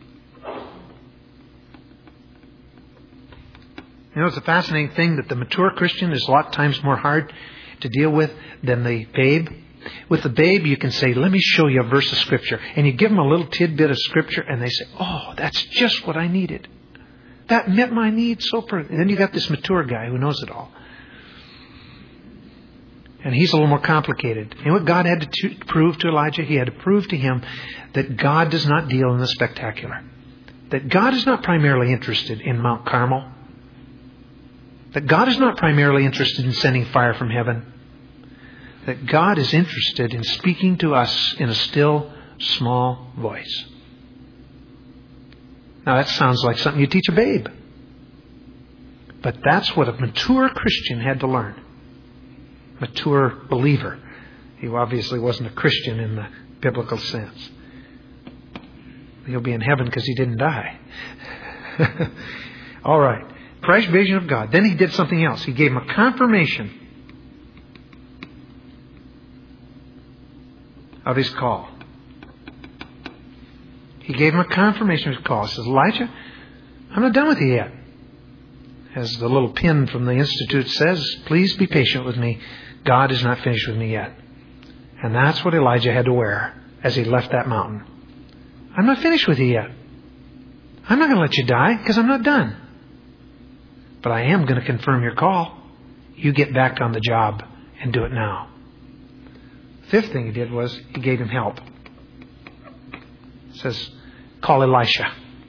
It's a fascinating thing that the mature Christian is a lot of times more hard to deal with than the babe. With the babe, you can say, "Let me show you a verse of Scripture." And you give them a little tidbit of Scripture, and they say, "Oh, that's just what I needed. That met my needs so perfect." And then you got this mature guy who knows it all. And he's a little more complicated. You know what God had to prove to Elijah? He had to prove to him that God does not deal in the spectacular. That God is not primarily interested in Mount Carmel. That God is not primarily interested in sending fire from heaven. That God is interested in speaking to us in a still, small voice. Now that sounds like something you teach a babe. But that's what a mature Christian had to learn. Mature believer. He obviously wasn't a Christian in the biblical sense. He'll be in heaven because he didn't die. All right. Fresh vision of God. Then He did something else. He gave him a confirmation of his call. He gave him a confirmation of his call. He says, "Elijah, I'm not done with you yet." As the little pin from the Institute says, "Please be patient with me. God is not finished with me yet." And that's what Elijah had to wear as he left that mountain. "I'm not finished with you yet. I'm not going to let you die because I'm not done. But I am going to confirm your call. You get back on the job and do it now." Fifth thing He did was He gave him help. It says, "Call Elisha."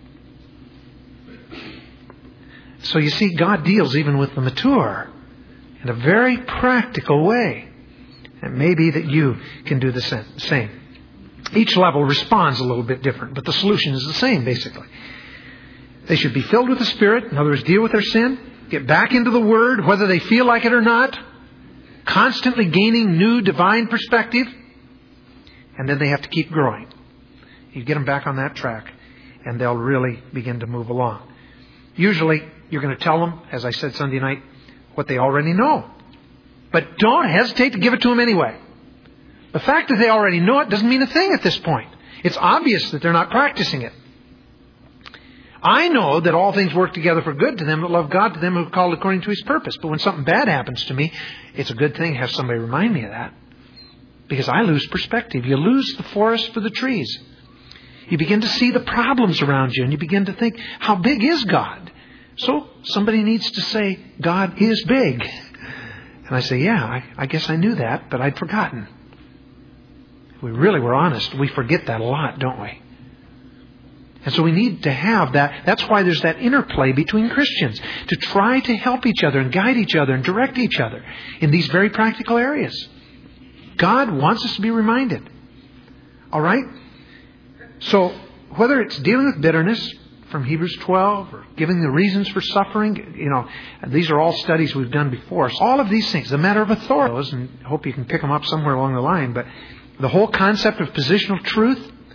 So you see, God deals even with the mature in a very practical way. And maybe that you can do the same. Each level responds a little bit different, but the solution is the same, basically. They should be filled with the Spirit. In other words, deal with their sin. Get back into the Word, whether they feel like it or not. Constantly gaining new divine perspective. And then they have to keep growing. You get them back on that track, and they'll really begin to move along. Usually, you're going to tell them, as I said Sunday night, what they already know. But don't hesitate to give it to them anyway. The fact that they already know it doesn't mean a thing at this point. It's obvious that they're not practicing it. I know that all things work together for good to them that love God, to them who are called according to His purpose. But when something bad happens to me, it's a good thing to have somebody remind me of that. Because I lose perspective. You lose the forest for the trees. You begin to see the problems around you, and you begin to think, how big is God? So somebody needs to say, God is big. And I say, yeah, I guess I knew that, but I'd forgotten. If we really were honest, we forget that a lot, don't we? And so we need to have that. That's why there's that interplay between Christians, to try to help each other and guide each other and direct each other in these very practical areas. God wants us to be reminded. All right? So whether it's dealing with bitterness from Hebrews 12 or giving the reasons for suffering, these are all studies we've done before. So all of these things, the matter of authority, and I hope you can pick them up somewhere along the line, but the whole concept of positional truth,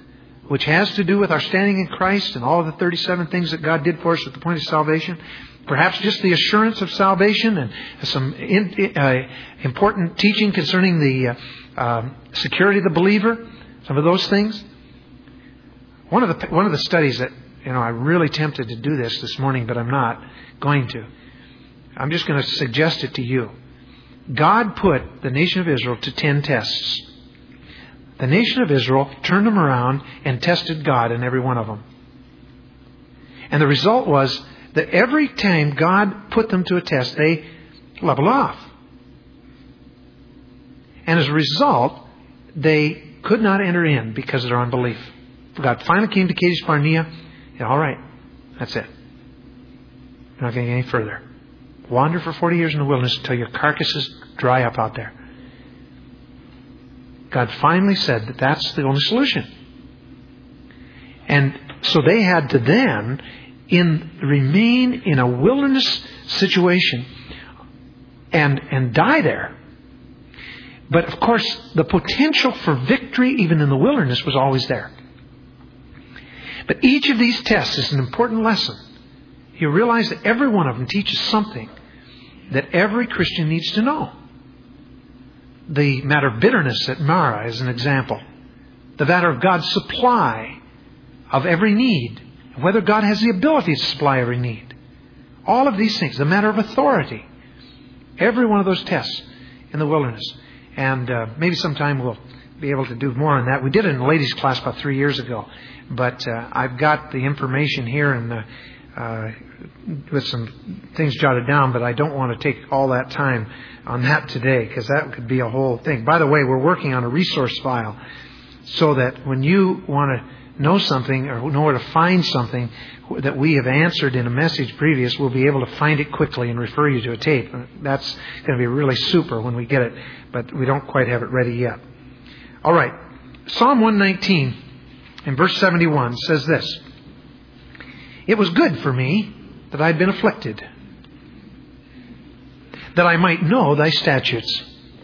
which has to do with our standing in Christ and all of the 37 things that God did for us at the point of salvation. Perhaps just the assurance of salvation and some important teaching concerning the security of the believer. Some of those things. One of the studies that, I'm really tempted to do this morning, but I'm not going to. I'm just going to suggest it to you. God put the nation of Israel to 10 tests. The nation of Israel turned them around and tested God in every one of them. And the result was that every time God put them to a test, they leveled off. And as a result, they could not enter in because of their unbelief. God finally came to Kadesh Barnea. All right, that's it. You're not going to get any further. Wander for 40 years in the wilderness until your carcasses dry up out there. God finally said that that's the only solution. And so they had to then remain in a wilderness situation and die there. But of course, the potential for victory even in the wilderness was always there. But each of these tests is an important lesson. You realize that every one of them teaches something that every Christian needs to know. The matter of bitterness at Marah is an example. The matter of God's supply of every need. Whether God has the ability to supply every need. All of these things. The matter of authority. Every one of those tests in the wilderness. And maybe sometime we'll be able to do more on that. We did it in the ladies' class about 3 years ago. But I've got the information here and with some things jotted down, but I don't want to take all that time on that today because that could be a whole thing. By the way, we're working on a resource file so that when you want to know something or know where to find something that we have answered in a message previous, we'll be able to find it quickly and refer you to a tape. That's going to be really super when we get it, but we don't quite have it ready yet. All right. Psalm 119 in verse 71 says this. It was good for me that I had been afflicted, that I might know thy statutes.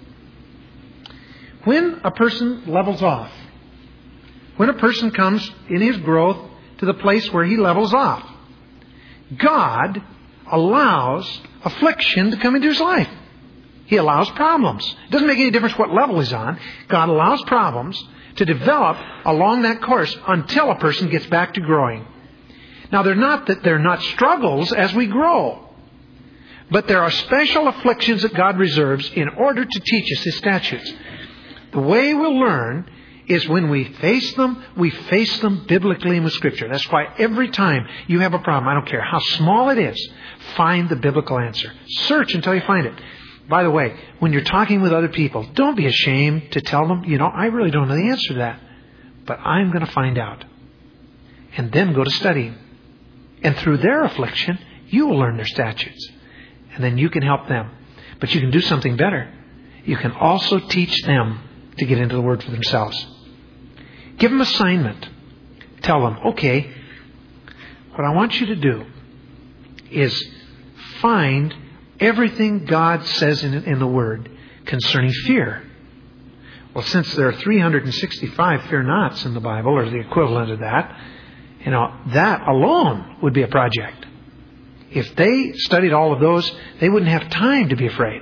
When a person levels off, when a person comes in his growth to the place where he levels off, God allows affliction to come into his life. He allows problems. It doesn't make any difference what level he's on. God allows problems to develop along that course until a person gets back to growing. Now, they're not struggles as we grow. But there are special afflictions that God reserves in order to teach us His statutes. The way we'll learn is when we face them biblically and with Scripture. That's why every time you have a problem, I don't care how small it is, find the biblical answer. Search until you find it. By the way, when you're talking with other people, don't be ashamed to tell them, I really don't know the answer to that, but I'm going to find out. And then go to studying. And through their affliction, you will learn their statutes. And then you can help them. But you can do something better. You can also teach them to get into the Word for themselves. Give them assignment. Tell them, okay, what I want you to do is find everything God says in the Word concerning fear. Well, since there are 365 fear nots in the Bible, or the equivalent of that, that alone would be a project. If they studied all of those, they wouldn't have time to be afraid.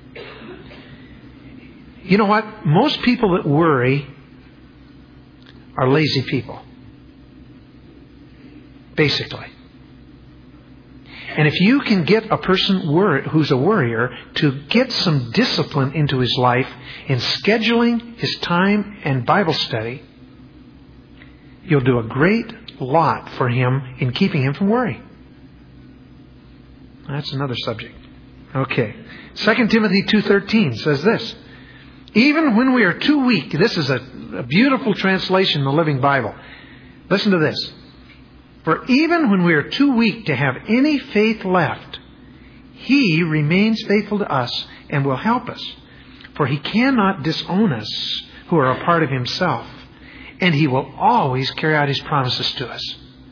You know what? Most people that worry are lazy people. Basically. And if you can get a person who's a worrier to get some discipline into his life in scheduling his time and Bible study, you'll do a great lot for him in keeping him from worry. That's another subject. Okay. 2 Timothy 2:13 says this. Even when we are too weak, this is a beautiful translation in the Living Bible. Listen to this. For even when we are too weak to have any faith left, He remains faithful to us and will help us. For He cannot disown us who are a part of Himself, and He will always carry out His promises to us.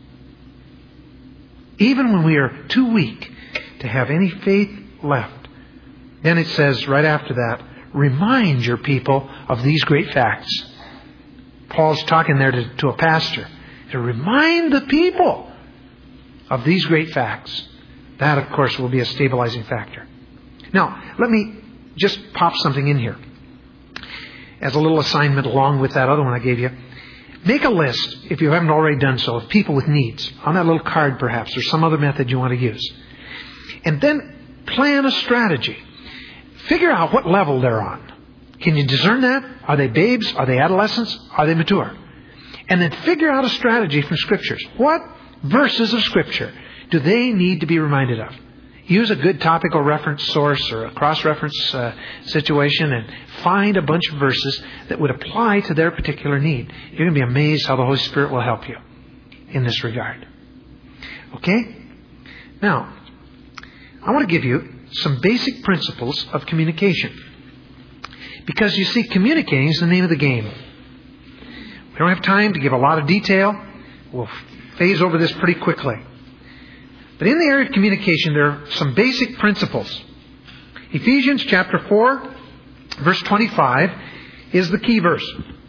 Even when we are too weak to have any faith left. Then it says right after that, remind your people of these great facts. Paul's talking there to a pastor to remind the people of these great facts. That, of course, will be a stabilizing factor. Now, let me just pop something in here as a little assignment along with that other one I gave you. Make a list, if you haven't already done so, of people with needs on that little card perhaps, or some other method you want to use. And then plan a strategy. Figure out what level they're on. Can you discern that? Are they babes? Are they adolescents? Are they mature? And then figure out a strategy from Scriptures. What verses of Scripture do they need to be reminded of? Use a good topical reference source or a cross-reference situation and find a bunch of verses that would apply to their particular need. You're going to be amazed how the Holy Spirit will help you in this regard. Okay? Now, I want to give you some basic principles of communication. Because you see, communicating is the name of the game. We don't have time to give a lot of detail. We'll phase over this pretty quickly. But in the area of communication, there are some basic principles. Ephesians chapter 4, verse 25 is the key verse.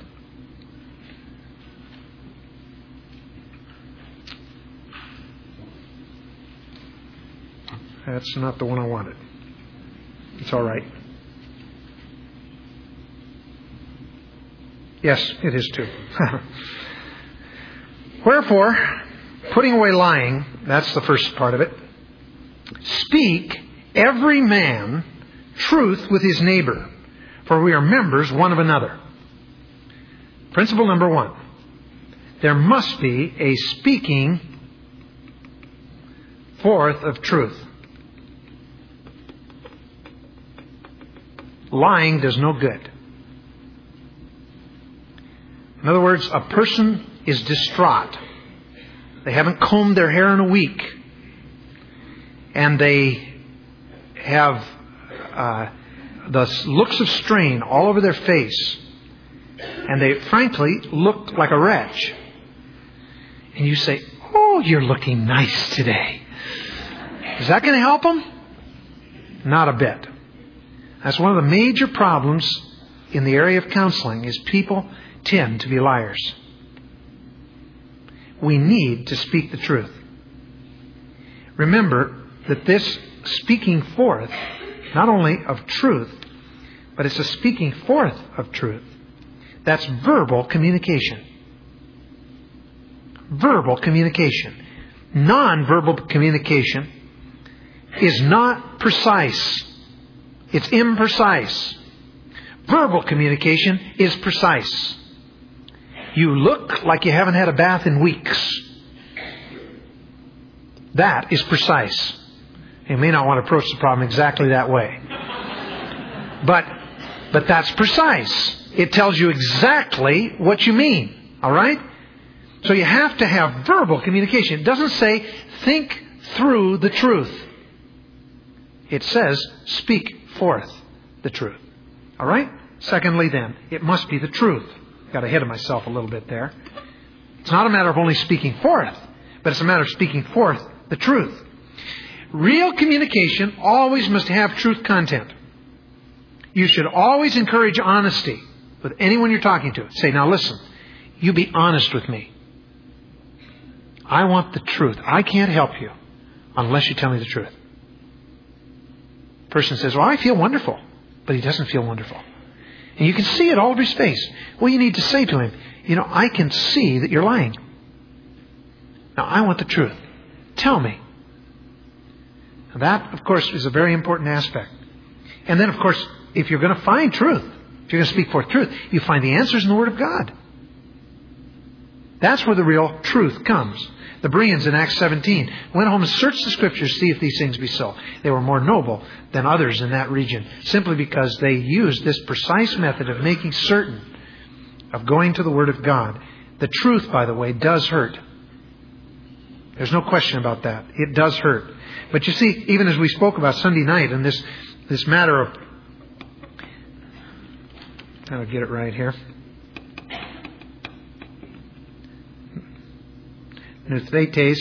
That's not the one I wanted. It's all right. Yes, it is too. Wherefore, putting away lying, that's the first part of it. Speak every man truth with his neighbor, for we are members one of another. Principle number 1. There must be a speaking forth of truth. Lying does no good. In other words, a person is distraught. They haven't combed their hair in a week. And they have the looks of strain all over their face. And they, frankly, look like a wretch. And you say, "Oh, you're looking nice today." Is that going to help them? Not a bit. That's one of the major problems in the area of counseling, is people tend to be liars. We need to speak the truth. Remember that this speaking forth, not only of truth, but it's a speaking forth of truth. That's verbal communication. Verbal communication. Non-verbal communication is not precise. It's imprecise. Verbal communication is precise. You look like you haven't had a bath in weeks. That is precise. You may not want to approach the problem exactly that way. But that's precise. It tells you exactly what you mean. All right? So you have to have verbal communication. It doesn't say, think through the truth. It says, speak forth the truth. All right? Secondly then, it must be the truth. Got ahead of myself a little bit there. It's not a matter of only speaking forth, but it's a matter of speaking forth the truth. Real communication always must have truth content. You should always encourage honesty with anyone you're talking to. Say, "Now listen, you be honest with me. I want the truth. I can't help you unless you tell me the truth." Person says, "Well, I feel wonderful," but he doesn't feel wonderful. And you can see it all over his face. Well, you need to say to him, "I can see that you're lying. Now, I want the truth. Tell me." Now, that, of course, is a very important aspect. And then, of course, if you're going to find truth, if you're going to speak forth truth, you find the answers in the Word of God. That's where the real truth comes. The Bereans in Acts 17 went home and searched the Scriptures to see if these things be so. They were more noble than others in that region, simply because they used this precise method of making certain of going to the Word of God. The truth, by the way, does hurt. There's no question about that. It does hurt. But you see, even as we spoke about Sunday night and this matter of... I'll get it right here. Nuthetes.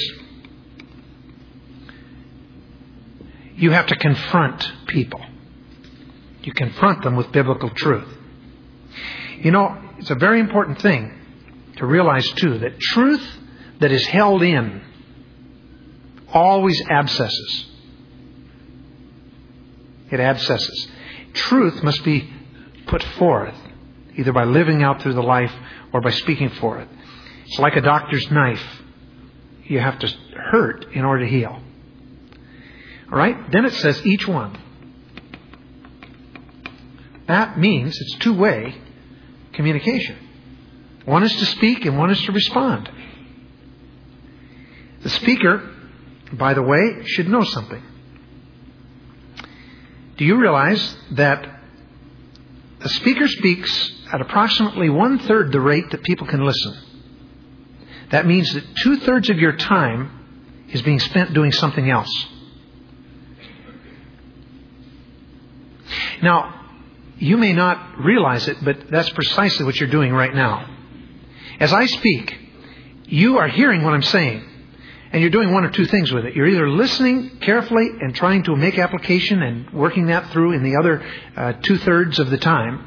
You have to confront people. You confront them with biblical truth. It's a very important thing to realize, too, that truth that is held in always abscesses. It abscesses. Truth must be put forth, either by living out through the life or by speaking for it. It's like a doctor's knife. You have to hurt in order to heal. All right? Then it says each one. That means it's two-way communication. One is to speak and one is to respond. The speaker, by the way, should know something. Do you realize that the speaker speaks at approximately 1/3 the rate that people can listen? That means that 2/3 of your time is being spent doing something else. Now, you may not realize it, but that's precisely what you're doing right now. As I speak, you are hearing what I'm saying, and you're doing one or two things with it. You're either listening carefully and trying to make application and working that through in the other 2/3 of the time,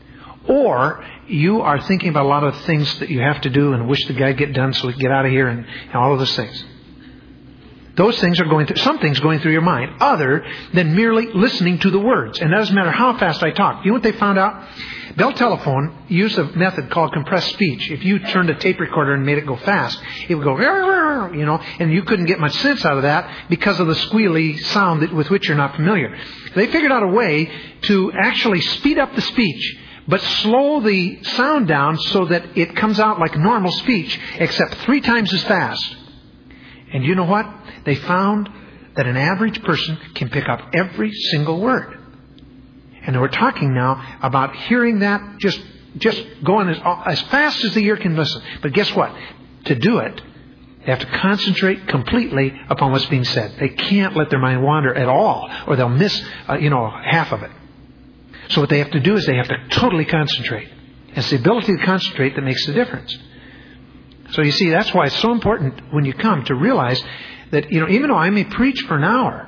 or you are thinking about a lot of things that you have to do and wish the guy get done so we can get out of here and all of those things. Those things are going through, something's going through your mind other than merely listening to the words. And it doesn't matter how fast I talk. You know what they found out? Bell Telephone used a method called compressed speech. If you turned a tape recorder and made it go fast, it would go, you know, and you couldn't get much sense out of that because of the squealy sound with which you're not familiar. They figured out a way to actually speed up the speech, but slow the sound down so that it comes out like normal speech, except 3 times as fast. And you know what? They found that an average person can pick up every single word. And we're talking now about hearing that just going as fast as the ear can listen. But guess what? To do it, they have to concentrate completely upon what's being said. They can't let their mind wander at all, or they'll miss, half of it. So what they have to do is they have to totally concentrate. It's the ability to concentrate that makes the difference. So you see, that's why it's so important when you come to realize that, even though I may preach for an hour,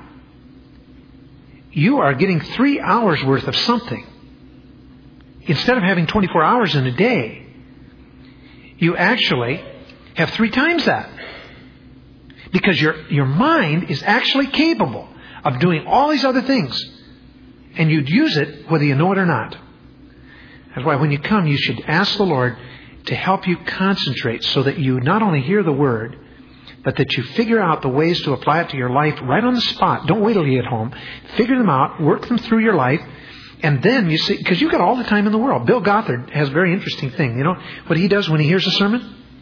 you are getting 3 hours worth of something. Instead of having 24 hours in a day, you actually have 3 times that. Because your mind is actually capable of doing all these other things. And you'd use it whether you know it or not. That's why when you come, you should ask the Lord to help you concentrate so that you not only hear the Word, but that you figure out the ways to apply it to your life right on the spot. Don't wait till you get home. Figure them out, work them through your life, and then you see, because you've got all the time in the world. Bill Gothard has a very interesting thing. You know what he does when he hears a sermon?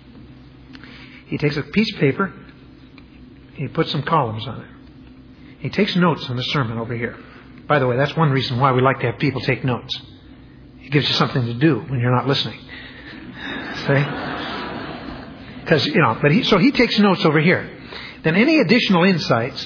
He takes a piece of paper, he puts some columns on it. He takes notes on the sermon over here. By the way, that's one reason why we like to have people take notes. It gives you something to do when you're not listening. See? Because, so he takes notes over here. Then any additional insights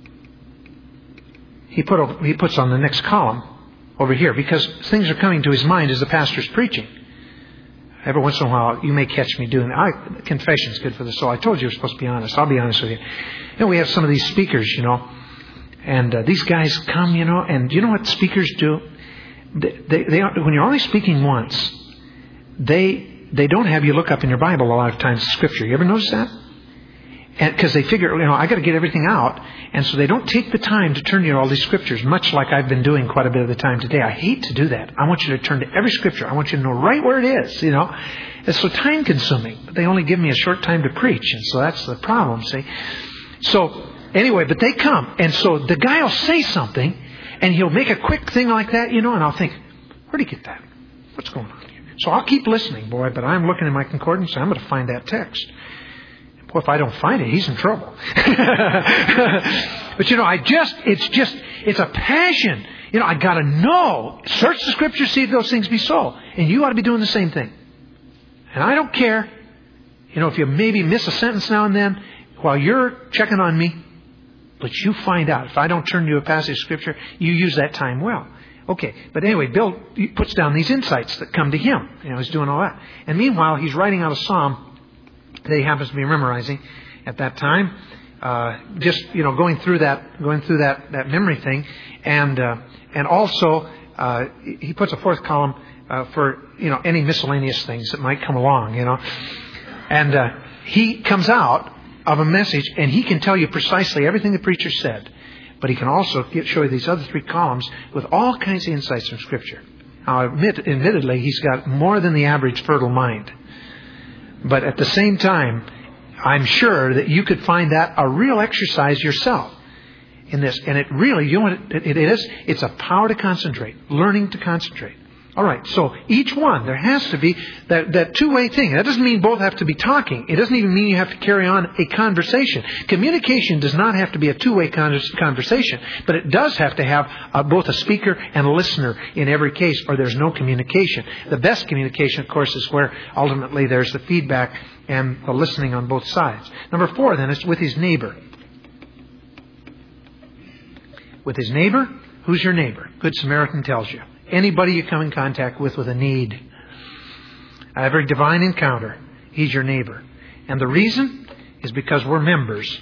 he puts on the next column over here, because things are coming to his mind as the pastor's preaching. Every once in a while, you may catch me doing that. Confession is good for the soul. I told you we're supposed to be honest. I'll be honest with you. We have some of these speakers, and these guys come, and you know what speakers do? They when you're only speaking once, they don't have you look up in your Bible a lot of times Scripture. You ever notice that? And because they figure, I got to get everything out, and so they don't take the time to turn you to all these Scriptures, much like I've been doing quite a bit of the time today. I hate to do that. I want you to turn to every Scripture. I want you to know right where it is. It's so time consuming. But they only give me a short time to preach, and so that's the problem. See, so anyway, but they come, and so the guy will say something, and he'll make a quick thing like that, and I'll think, where'd he get that? What's going on? So I'll keep listening, boy, but I'm looking in my concordance. I'm going to find that text. Boy, if I don't find it, he's in trouble. But it's a passion. I got to know. Search the Scriptures, see if those things be so. And you ought to be doing the same thing. And I don't care, if you maybe miss a sentence now and then while you're checking on me, but you find out. If I don't turn to a passage of Scripture, you use that time well. Okay, but anyway, Bill puts down these insights that come to him. He's doing all that. And meanwhile, he's writing out a psalm that he happens to be memorizing at that time. Going through that memory thing. And also, he puts a fourth column for, any miscellaneous things that might come along, And he comes out of a message and he can tell you precisely everything the preacher said. But he can also show you these other 3 columns with all kinds of insights from Scripture. Now, admittedly, he's got more than the average fertile mind. But at the same time, I'm sure that you could find that a real exercise yourself in this. And it really, it is? It's a power to concentrate, learning to concentrate. All right, so each one, there has to be that two-way thing. That doesn't mean both have to be talking. It doesn't even mean you have to carry on a conversation. Communication does not have to be a two-way conversation, but it does have to have both a speaker and a listener in every case, or there's no communication. The best communication, of course, is where ultimately there's the feedback and the listening on both sides. Number 4, then, is with his neighbor. With his neighbor, who's your neighbor? Good Samaritan tells you. Anybody you come in contact with a need. Every divine encounter, he's your neighbor. And the reason is because we're members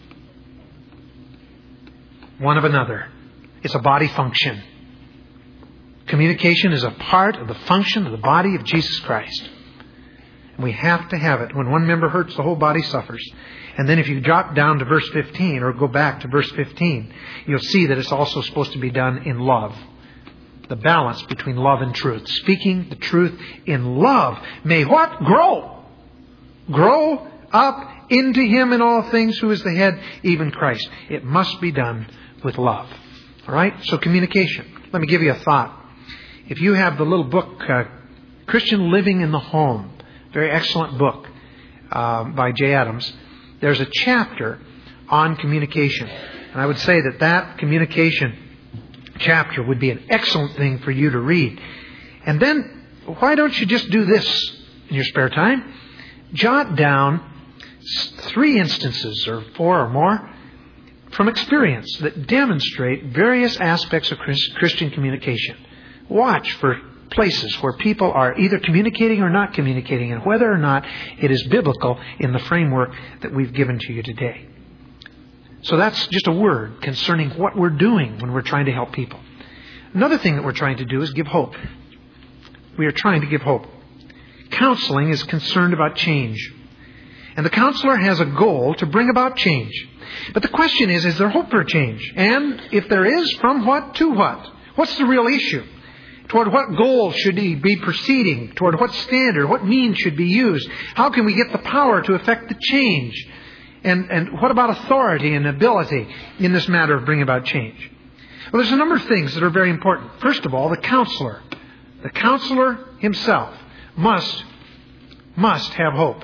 one of another. It's a body function. Communication is a part of the function of the body of Jesus Christ. And we have to have it. When one member hurts, the whole body suffers. And then if you drop down to verse 15 or go back to verse 15, you'll see that it's also supposed to be done in love. The balance between love and truth. Speaking the truth in love may what? Grow. Grow up into Him in all things who is the head, even Christ. It must be done with love. All right? So communication. Let me give you a thought. If you have the little book, Christian Living in the Home, very excellent book by Jay Adams, there's a chapter on communication. And I would say that communication chapter would be an excellent thing for you to read. And then, why don't you just do this in your spare time? Jot down 3 instances, or 4 or more, from experience that demonstrate various aspects of Christian communication. Watch for places where people are either communicating or not communicating, and whether or not it is biblical in the framework that we've given to you today. So that's just a word concerning what we're doing when we're trying to help people. Another thing that we're trying to do is give hope. We are trying to give hope. Counseling is concerned about change. And the counselor has a goal to bring about change. But the question is there hope for change? And if there is, from what to what? What's the real issue? Toward what goal should he be proceeding? Toward what standard? What means should be used? How can we get the power to effect the change? And what about authority and ability in this matter of bringing about change? Well, there's a number of things that are very important. First of all, the counselor. The counselor himself must have hope.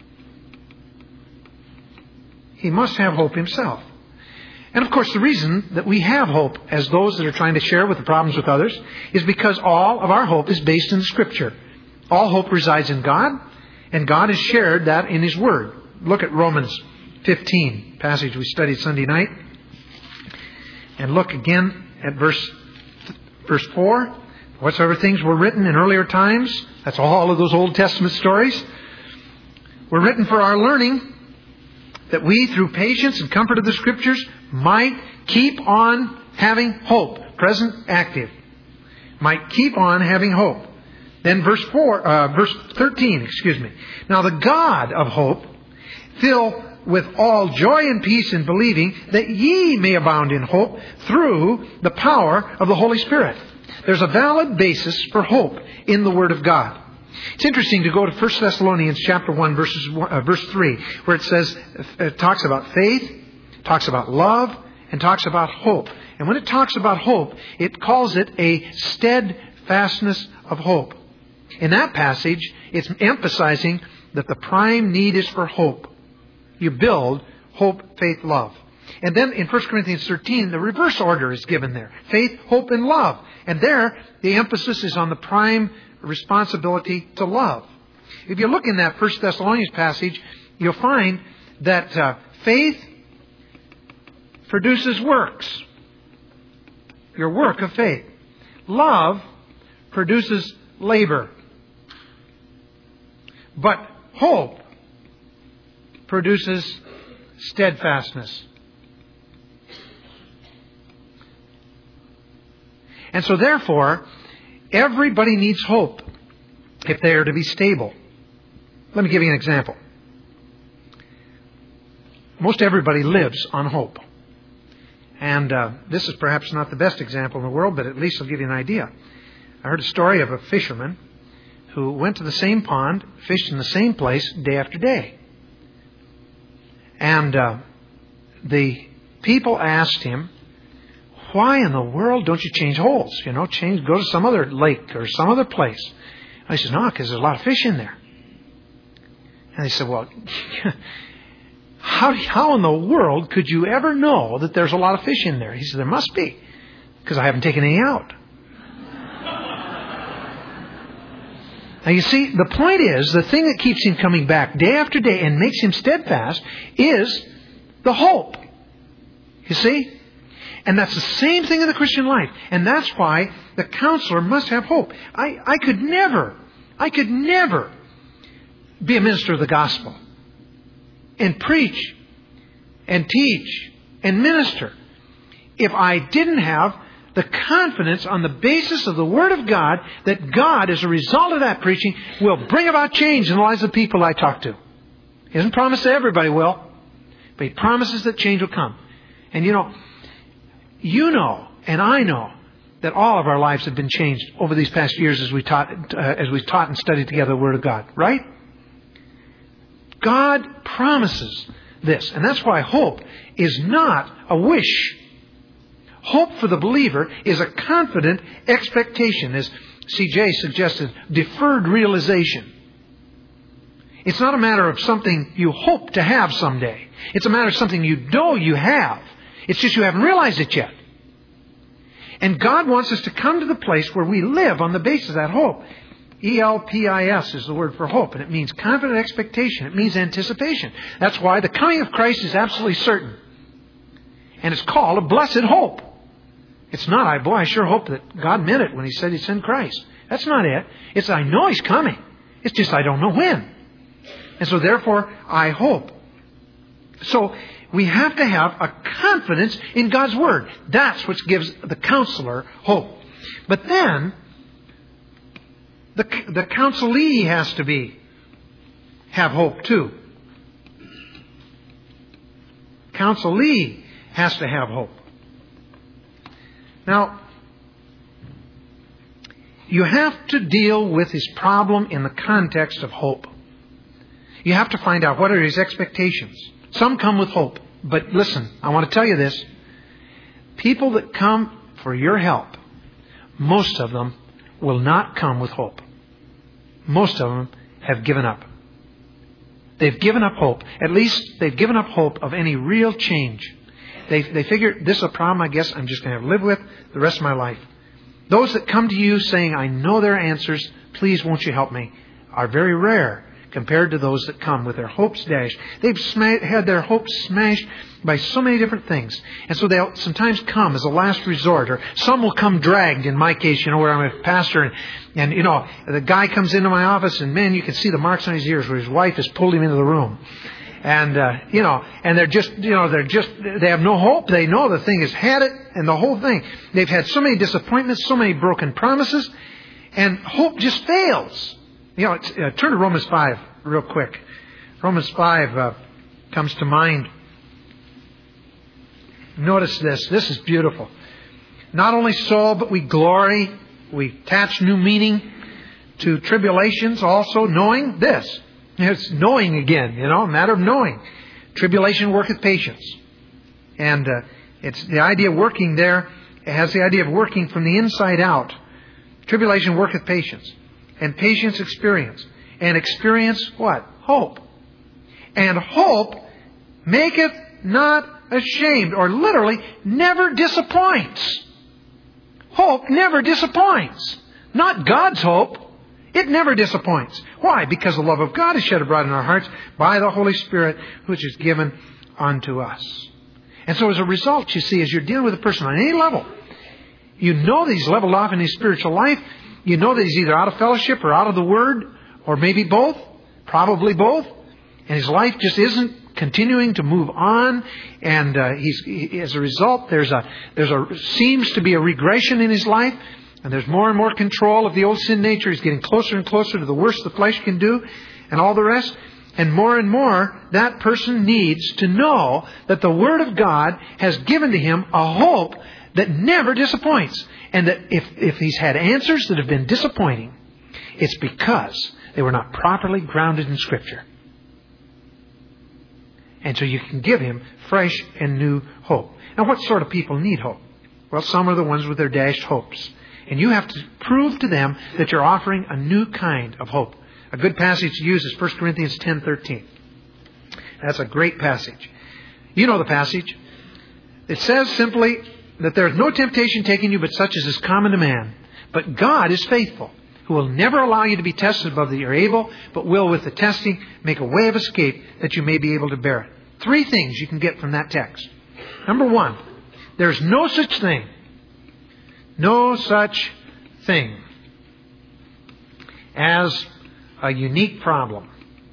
He must have hope himself. And of course, the reason that we have hope as those that are trying to share with the problems with others is because all of our hope is based in Scripture. All hope resides in God, and God has shared that in His Word. Look at Romans 15, passage we studied Sunday night. And look again at verse 4. Whatsoever things were written in earlier times, that's all of those Old Testament stories, were written for our learning, that we, through patience and comfort of the Scriptures, might keep on having hope. Present active. Might keep on having hope. Then verse 13, Now the God of hope fill with all joy and peace in believing, that ye may abound in hope through the power of the Holy Spirit. There's a valid basis for hope in the Word of God. It's interesting to go to 1 Thessalonians chapter 1, verse 3, where it talks about faith, talks about love, and talks about hope. And when it talks about hope, it calls it a steadfastness of hope. In that passage, it's emphasizing that the prime need is for hope. You build hope, faith, love. And then in 1 Corinthians 13, the reverse order is given there. Faith, hope, and love. And there, the emphasis is on the prime responsibility to love. If you look in that 1 Thessalonians passage, you'll find that faith produces works. Your work of faith. Love produces labor. But hope produces steadfastness. And so therefore, Everybody needs hope if they are to be stable. Let me give you an example. Most everybody lives on hope. And this is perhaps not the best example in the world, but at least I'll give you an idea. I heard a story of a fisherman who went to the same pond, fished in the same place day after day. And the people asked him, why in the world don't you change holes? You know, go to some other lake or some other place. And he says, no, because there's a lot of fish in there. And they said, well, how in the world could you ever know that there's a lot of fish in there? He said, there must be, because I haven't taken any out. Now you see, the point is, the thing that keeps him coming back day after day and makes him steadfast is the hope. You see? And that's the same thing in the Christian life. And that's why the counselor must have hope. I could never be a minister of the gospel and preach and teach and minister if I didn't have the confidence on the basis of the Word of God that God, as a result of that preaching, will bring about change in the lives of the people I talk to. He doesn't promise that everybody will, but He promises that change will come. And you know and I know that all of our lives have been changed over these past years as we taught and studied together the Word of God, right? God promises this, and that's why hope is not a wish. Hope for the believer is a confident expectation, as C.J. suggested, deferred realization. It's not a matter of something you hope to have someday. It's a matter of something you know you have. It's just you haven't realized it yet. And God wants us to come to the place where we live on the basis of that hope. ELPIS is the word for hope, and it means confident expectation. It means anticipation. That's why the coming of Christ is absolutely certain. And it's called a blessed hope. It's not, I sure hope that God meant it when He said He'd send Christ. That's not it. It's, I know He's coming. It's just I don't know when. And so therefore, I hope. So we have to have a confidence in God's Word. That's what gives the counselor hope. But then, the counselee has to have hope too. Counselee has to have hope. Now, you have to deal with his problem in the context of hope. You have to find out what are his expectations. Some come with hope. But listen, I want to tell you this. People that come for your help, most of them will not come with hope. Most of them have given up. They've given up hope. At least they've given up hope of any real change. They figure, this is a problem I guess I'm just going to have to live with the rest of my life. Those that come to you saying, I know there are answers, please won't you help me, are very rare compared to those that come with their hopes dashed. They've had their hopes smashed by so many different things. And so they'll sometimes come as a last resort, or some will come dragged, in my case, where I'm a pastor, and the guy comes into my office and man, you can see the marks on his ears where his wife has pulled him into the room. And, and they have no hope. They know the thing has had it and the whole thing. They've had so many disappointments, so many broken promises, and hope just fails. Turn to Romans 5 real quick. Romans 5 comes to mind. Notice this. This is beautiful. Not only so, but we glory. We attach new meaning to tribulations, also knowing this. It's knowing again, a matter of knowing. Tribulation worketh patience. And it's the idea of working there. It has the idea of working from the inside out. Tribulation worketh patience. And patience experience. And experience what? Hope. And hope maketh not ashamed, or literally never disappoints. Hope never disappoints. Not God's hope. It never disappoints. Why? Because the love of God is shed abroad in our hearts by the Holy Spirit, which is given unto us. And so as a result, you see, as you're dealing with a person on any level, you know that he's leveled off in his spiritual life. You know that he's either out of fellowship or out of the Word, or maybe both, probably both. And his life just isn't continuing to move on. And as a result, there's seems to be a regression in his life. And there's more and more control of the old sin nature. He's getting closer and closer to the worst the flesh can do and all the rest. And more, that person needs to know that the Word of God has given to him a hope that never disappoints. And that if he's had answers that have been disappointing, it's because they were not properly grounded in Scripture. And so you can give him fresh and new hope. Now, what sort of people need hope? Well, some are the ones with their dashed hopes. And you have to prove to them that you're offering a new kind of hope. A good passage to use is 1 Corinthians 10:13. That's a great passage. You know the passage. It says simply that there is no temptation taking you but such as is common to man. But God is faithful, who will never allow you to be tested above that you're able, but will with the testing make a way of escape that you may be able to bear it. 3 things you can get from that text. Number 1, there's no such thing as a unique problem.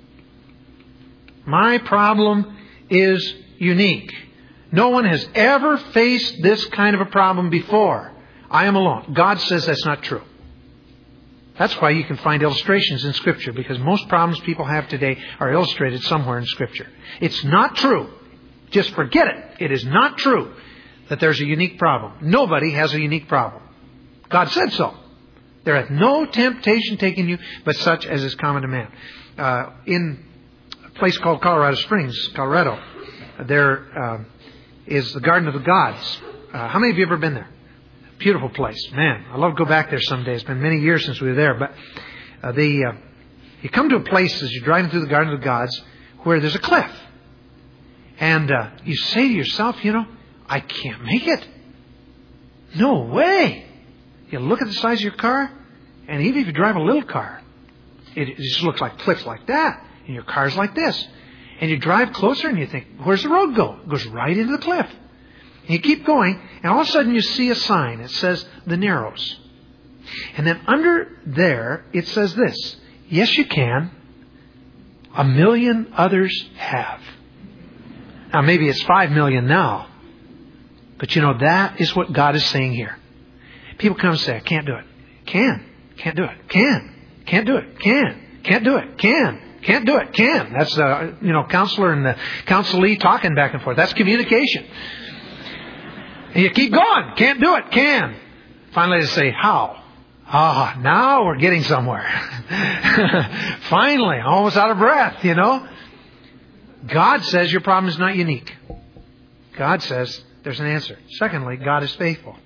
My problem is unique. No one has ever faced this kind of a problem before. I am alone. God says that's not true. That's why you can find illustrations in Scripture, because most problems people have today are illustrated somewhere in Scripture. It's not true. Just forget it. It is not true that there's a unique problem. Nobody has a unique problem. God said so. There hath no temptation taken you, but such as is common to man. In a place called Colorado Springs, Colorado, there is the Garden of the Gods. How many of you have ever been there? Beautiful place. Man, I'd love to go back there someday. It's been many years since we were there. But you come to a place as you're driving through the Garden of the Gods where there's a cliff. And you say to yourself, I can't make it. No way. You look at the size of your car, and even if you drive a little car, it just looks like cliffs like that. And your car's like this. And you drive closer and you think, where's the road go? It goes right into the cliff. And you keep going, and all of a sudden you see a sign. It says, The Narrows. And then under there, it says this, yes, you can. 1 million others have. Now, maybe it's 5 million now. But that is what God is saying here. People come and say, I can't do it. Can. Can't do it. Can. Can't do it. Can. Can't do it. Can. Can't do it. Can. That's the, counselor and the counselee talking back and forth. That's communication. And you keep going. Can't do it. Can. Finally they say, how? Now we're getting somewhere. Finally, almost out of breath, God says your problem is not unique. God says there's an answer. Secondly, God is faithful.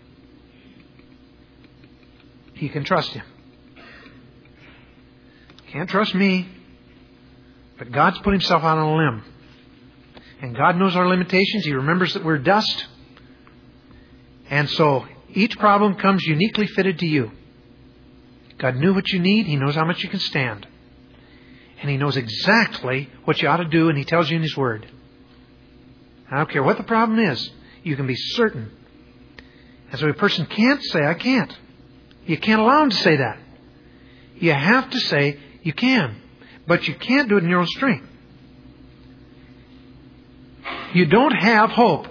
You can trust Him. Can't trust me. But God's put Himself out on a limb. And God knows our limitations. He remembers that we're dust. And so each problem comes uniquely fitted to you. God knew what you need. He knows how much you can stand. And He knows exactly what you ought to do, and He tells you in His Word. I don't care what the problem is. You can be certain. And so a person can't say, I can't. You can't allow him to say that. You have to say, you can. But you can't do it in your own strength. You don't have hope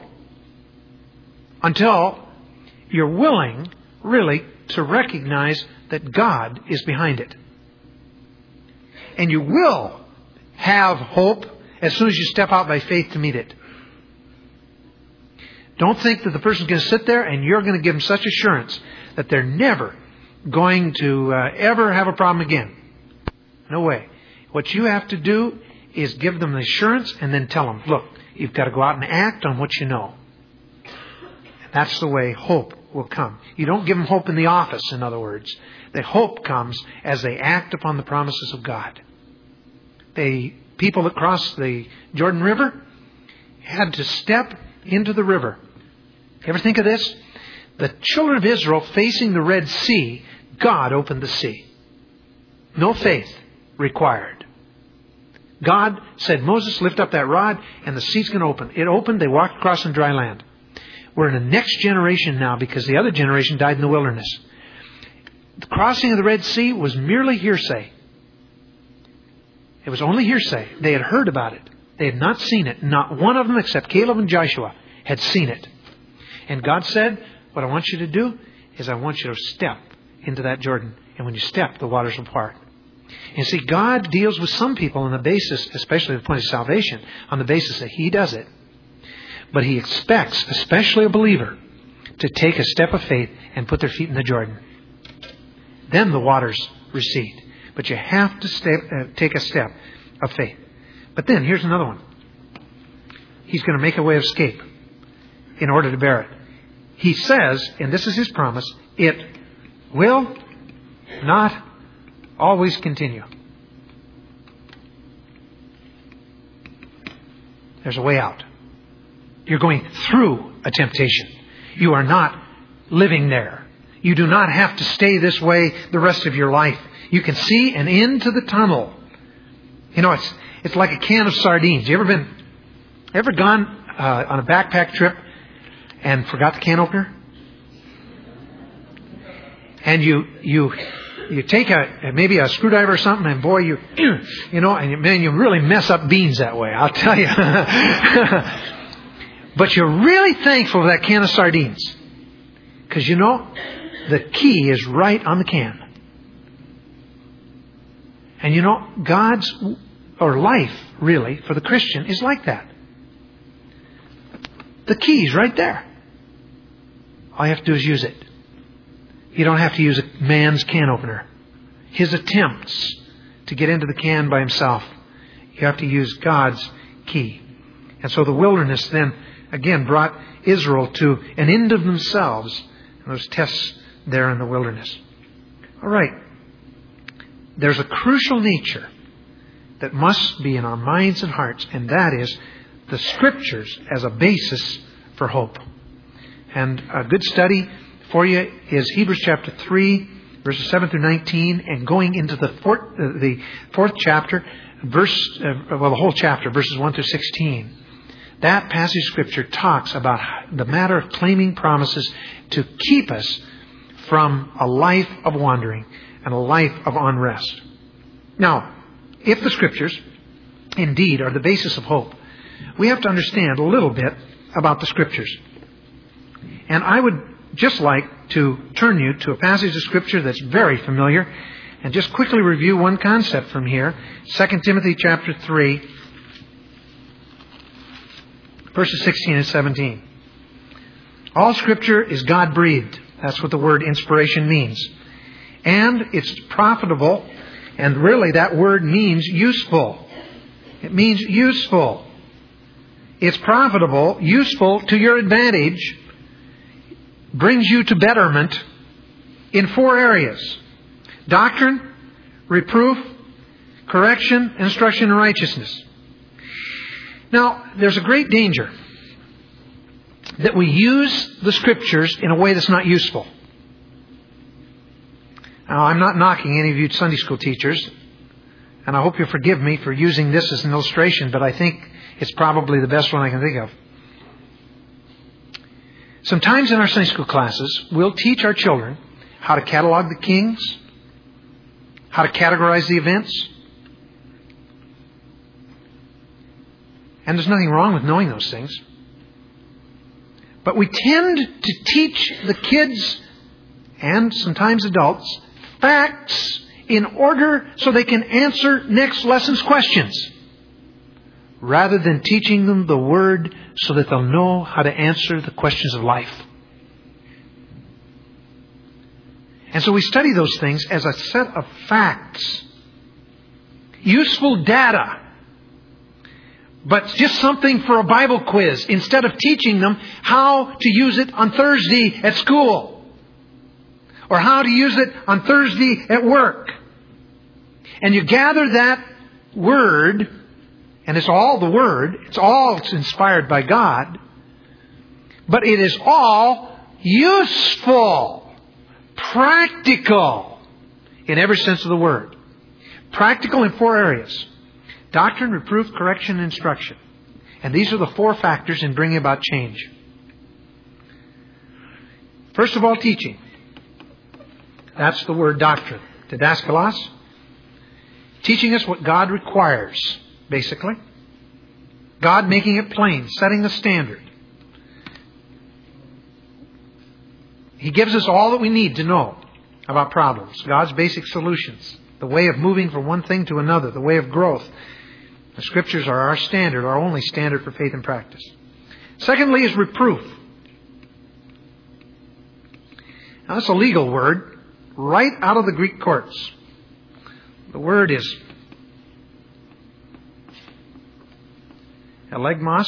until you're willing, really, to recognize that God is behind it. And you will have hope as soon as you step out by faith to meet it. Don't think that the person's going to sit there and you're going to give them such assurance that they're never going to ever have a problem again. No way. What you have to do is give them the assurance and then tell them, look, you've got to go out and act on what you know. And that's the way hope will come. You don't give them hope in the office, in other words. The hope comes as they act upon the promises of God. The people that crossed the Jordan River had to step into the river. You ever think of this? The children of Israel facing the Red Sea, God opened the sea. No faith required. God said, Moses, lift up that rod and the sea's going to open. It opened. They walked across on dry land. We're in the next generation now because the other generation died in the wilderness. The crossing of the Red Sea was merely hearsay. It was only hearsay. They had heard about it. They had not seen it. Not one of them except Caleb and Joshua had seen it. And God said, what I want you to do is I want you to step into that Jordan. And when you step, the waters will part. And see, God deals with some people on the basis, especially at the point of salvation, on the basis that He does it. But He expects, especially a believer, to take a step of faith and put their feet in the Jordan. Then the waters recede. But you have to take a step of faith. But then, here's another one. He's going to make a way of escape in order to bear it. He says, and this is His promise, it will not always continue. There's a way out. You're going through a temptation. You are not living there. You do not have to stay this way the rest of your life. You can see an end to the tunnel. You know, it's like a can of sardines. You ever gone on a backpack trip and forgot the can opener? And you take maybe a screwdriver or something, and boy, you really mess up beans that way, I'll tell you. But you're really thankful for that can of sardines. Because the key is right on the can. And God's, or life really, for the Christian is like that. The key's right there. All you have to do is use it. You don't have to use a man's can opener. His attempts to get into the can by himself. You have to use God's key. And so the wilderness then, again, brought Israel to an end of themselves. And those tests there in the wilderness. All right. There's a crucial nature that must be in our minds and hearts, and that is the Scriptures as a basis for hope. And a good study for you is Hebrews chapter 3, verses 7 through 19, and going into the fourth chapter, the whole chapter, verses 1 through 16. That passage of Scripture talks about the matter of claiming promises to keep us from a life of wandering and a life of unrest. Now, if the Scriptures indeed are the basis of hope, we have to understand a little bit about the Scriptures. And I would just like to turn you to a passage of Scripture that's very familiar and just quickly review one concept from here. 2 Timothy chapter 3, verses 16 and 17. All Scripture is God-breathed. That's what the word inspiration means. And it's profitable, and really that word means useful. It means useful. It's profitable, useful to your advantage, brings you to betterment in 4 areas. Doctrine, reproof, correction, instruction in righteousness. Now, there's a great danger that we use the Scriptures in a way that's not useful. Now, I'm not knocking any of you Sunday school teachers, and I hope you'll forgive me for using this as an illustration, but I think it's probably the best one I can think of. Sometimes in our Sunday school classes, we'll teach our children how to catalog the kings, how to categorize the events. And there's nothing wrong with knowing those things. But we tend to teach the kids, and sometimes adults, facts in order so they can answer next lesson's questions, rather than teaching them the Word so that they'll know how to answer the questions of life. And so we study those things as a set of facts, useful data, but just something for a Bible quiz, instead of teaching them how to use it on Thursday at school, or how to use it on Thursday at work. And you gather that Word, and it's all the Word, it's inspired by God, but it is all useful, practical, in every sense of the word. Practical in 4 areas. Doctrine, reproof, correction, and instruction. And these are the 4 factors in bringing about change. First of all, teaching. That's the word doctrine. Didaskalos. Teaching us what God requires, basically. God making it plain, setting the standard. He gives us all that we need to know about problems, God's basic solutions, the way of moving from one thing to another, the way of growth. The Scriptures are our standard, our only standard for faith and practice. Secondly is reproof. Now, that's a legal word, right out of the Greek courts. The word is elegmos.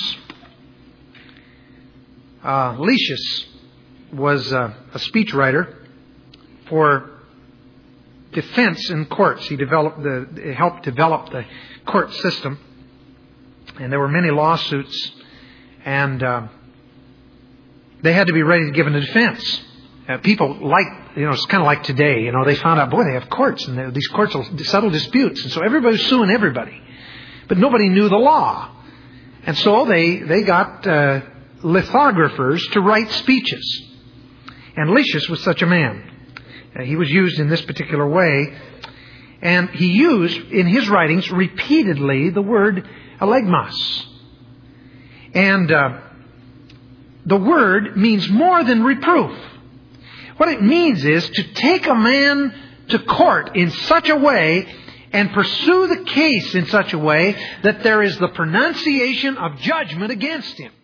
Lysias was a speechwriter for defense in courts. He helped develop the court system, and there were many lawsuits, and they had to be ready to give a defense. People it's kind of like today. They found out, boy, they have courts, and these courts will settle disputes, and so everybody's suing everybody, but nobody knew the law, and so they got lithographers to write speeches, and Lysias was such a man. He was used in this particular way, and he used in his writings repeatedly the word elegmos. And the word means more than reproof. What it means is to take a man to court in such a way and pursue the case in such a way that there is the pronunciation of judgment against him.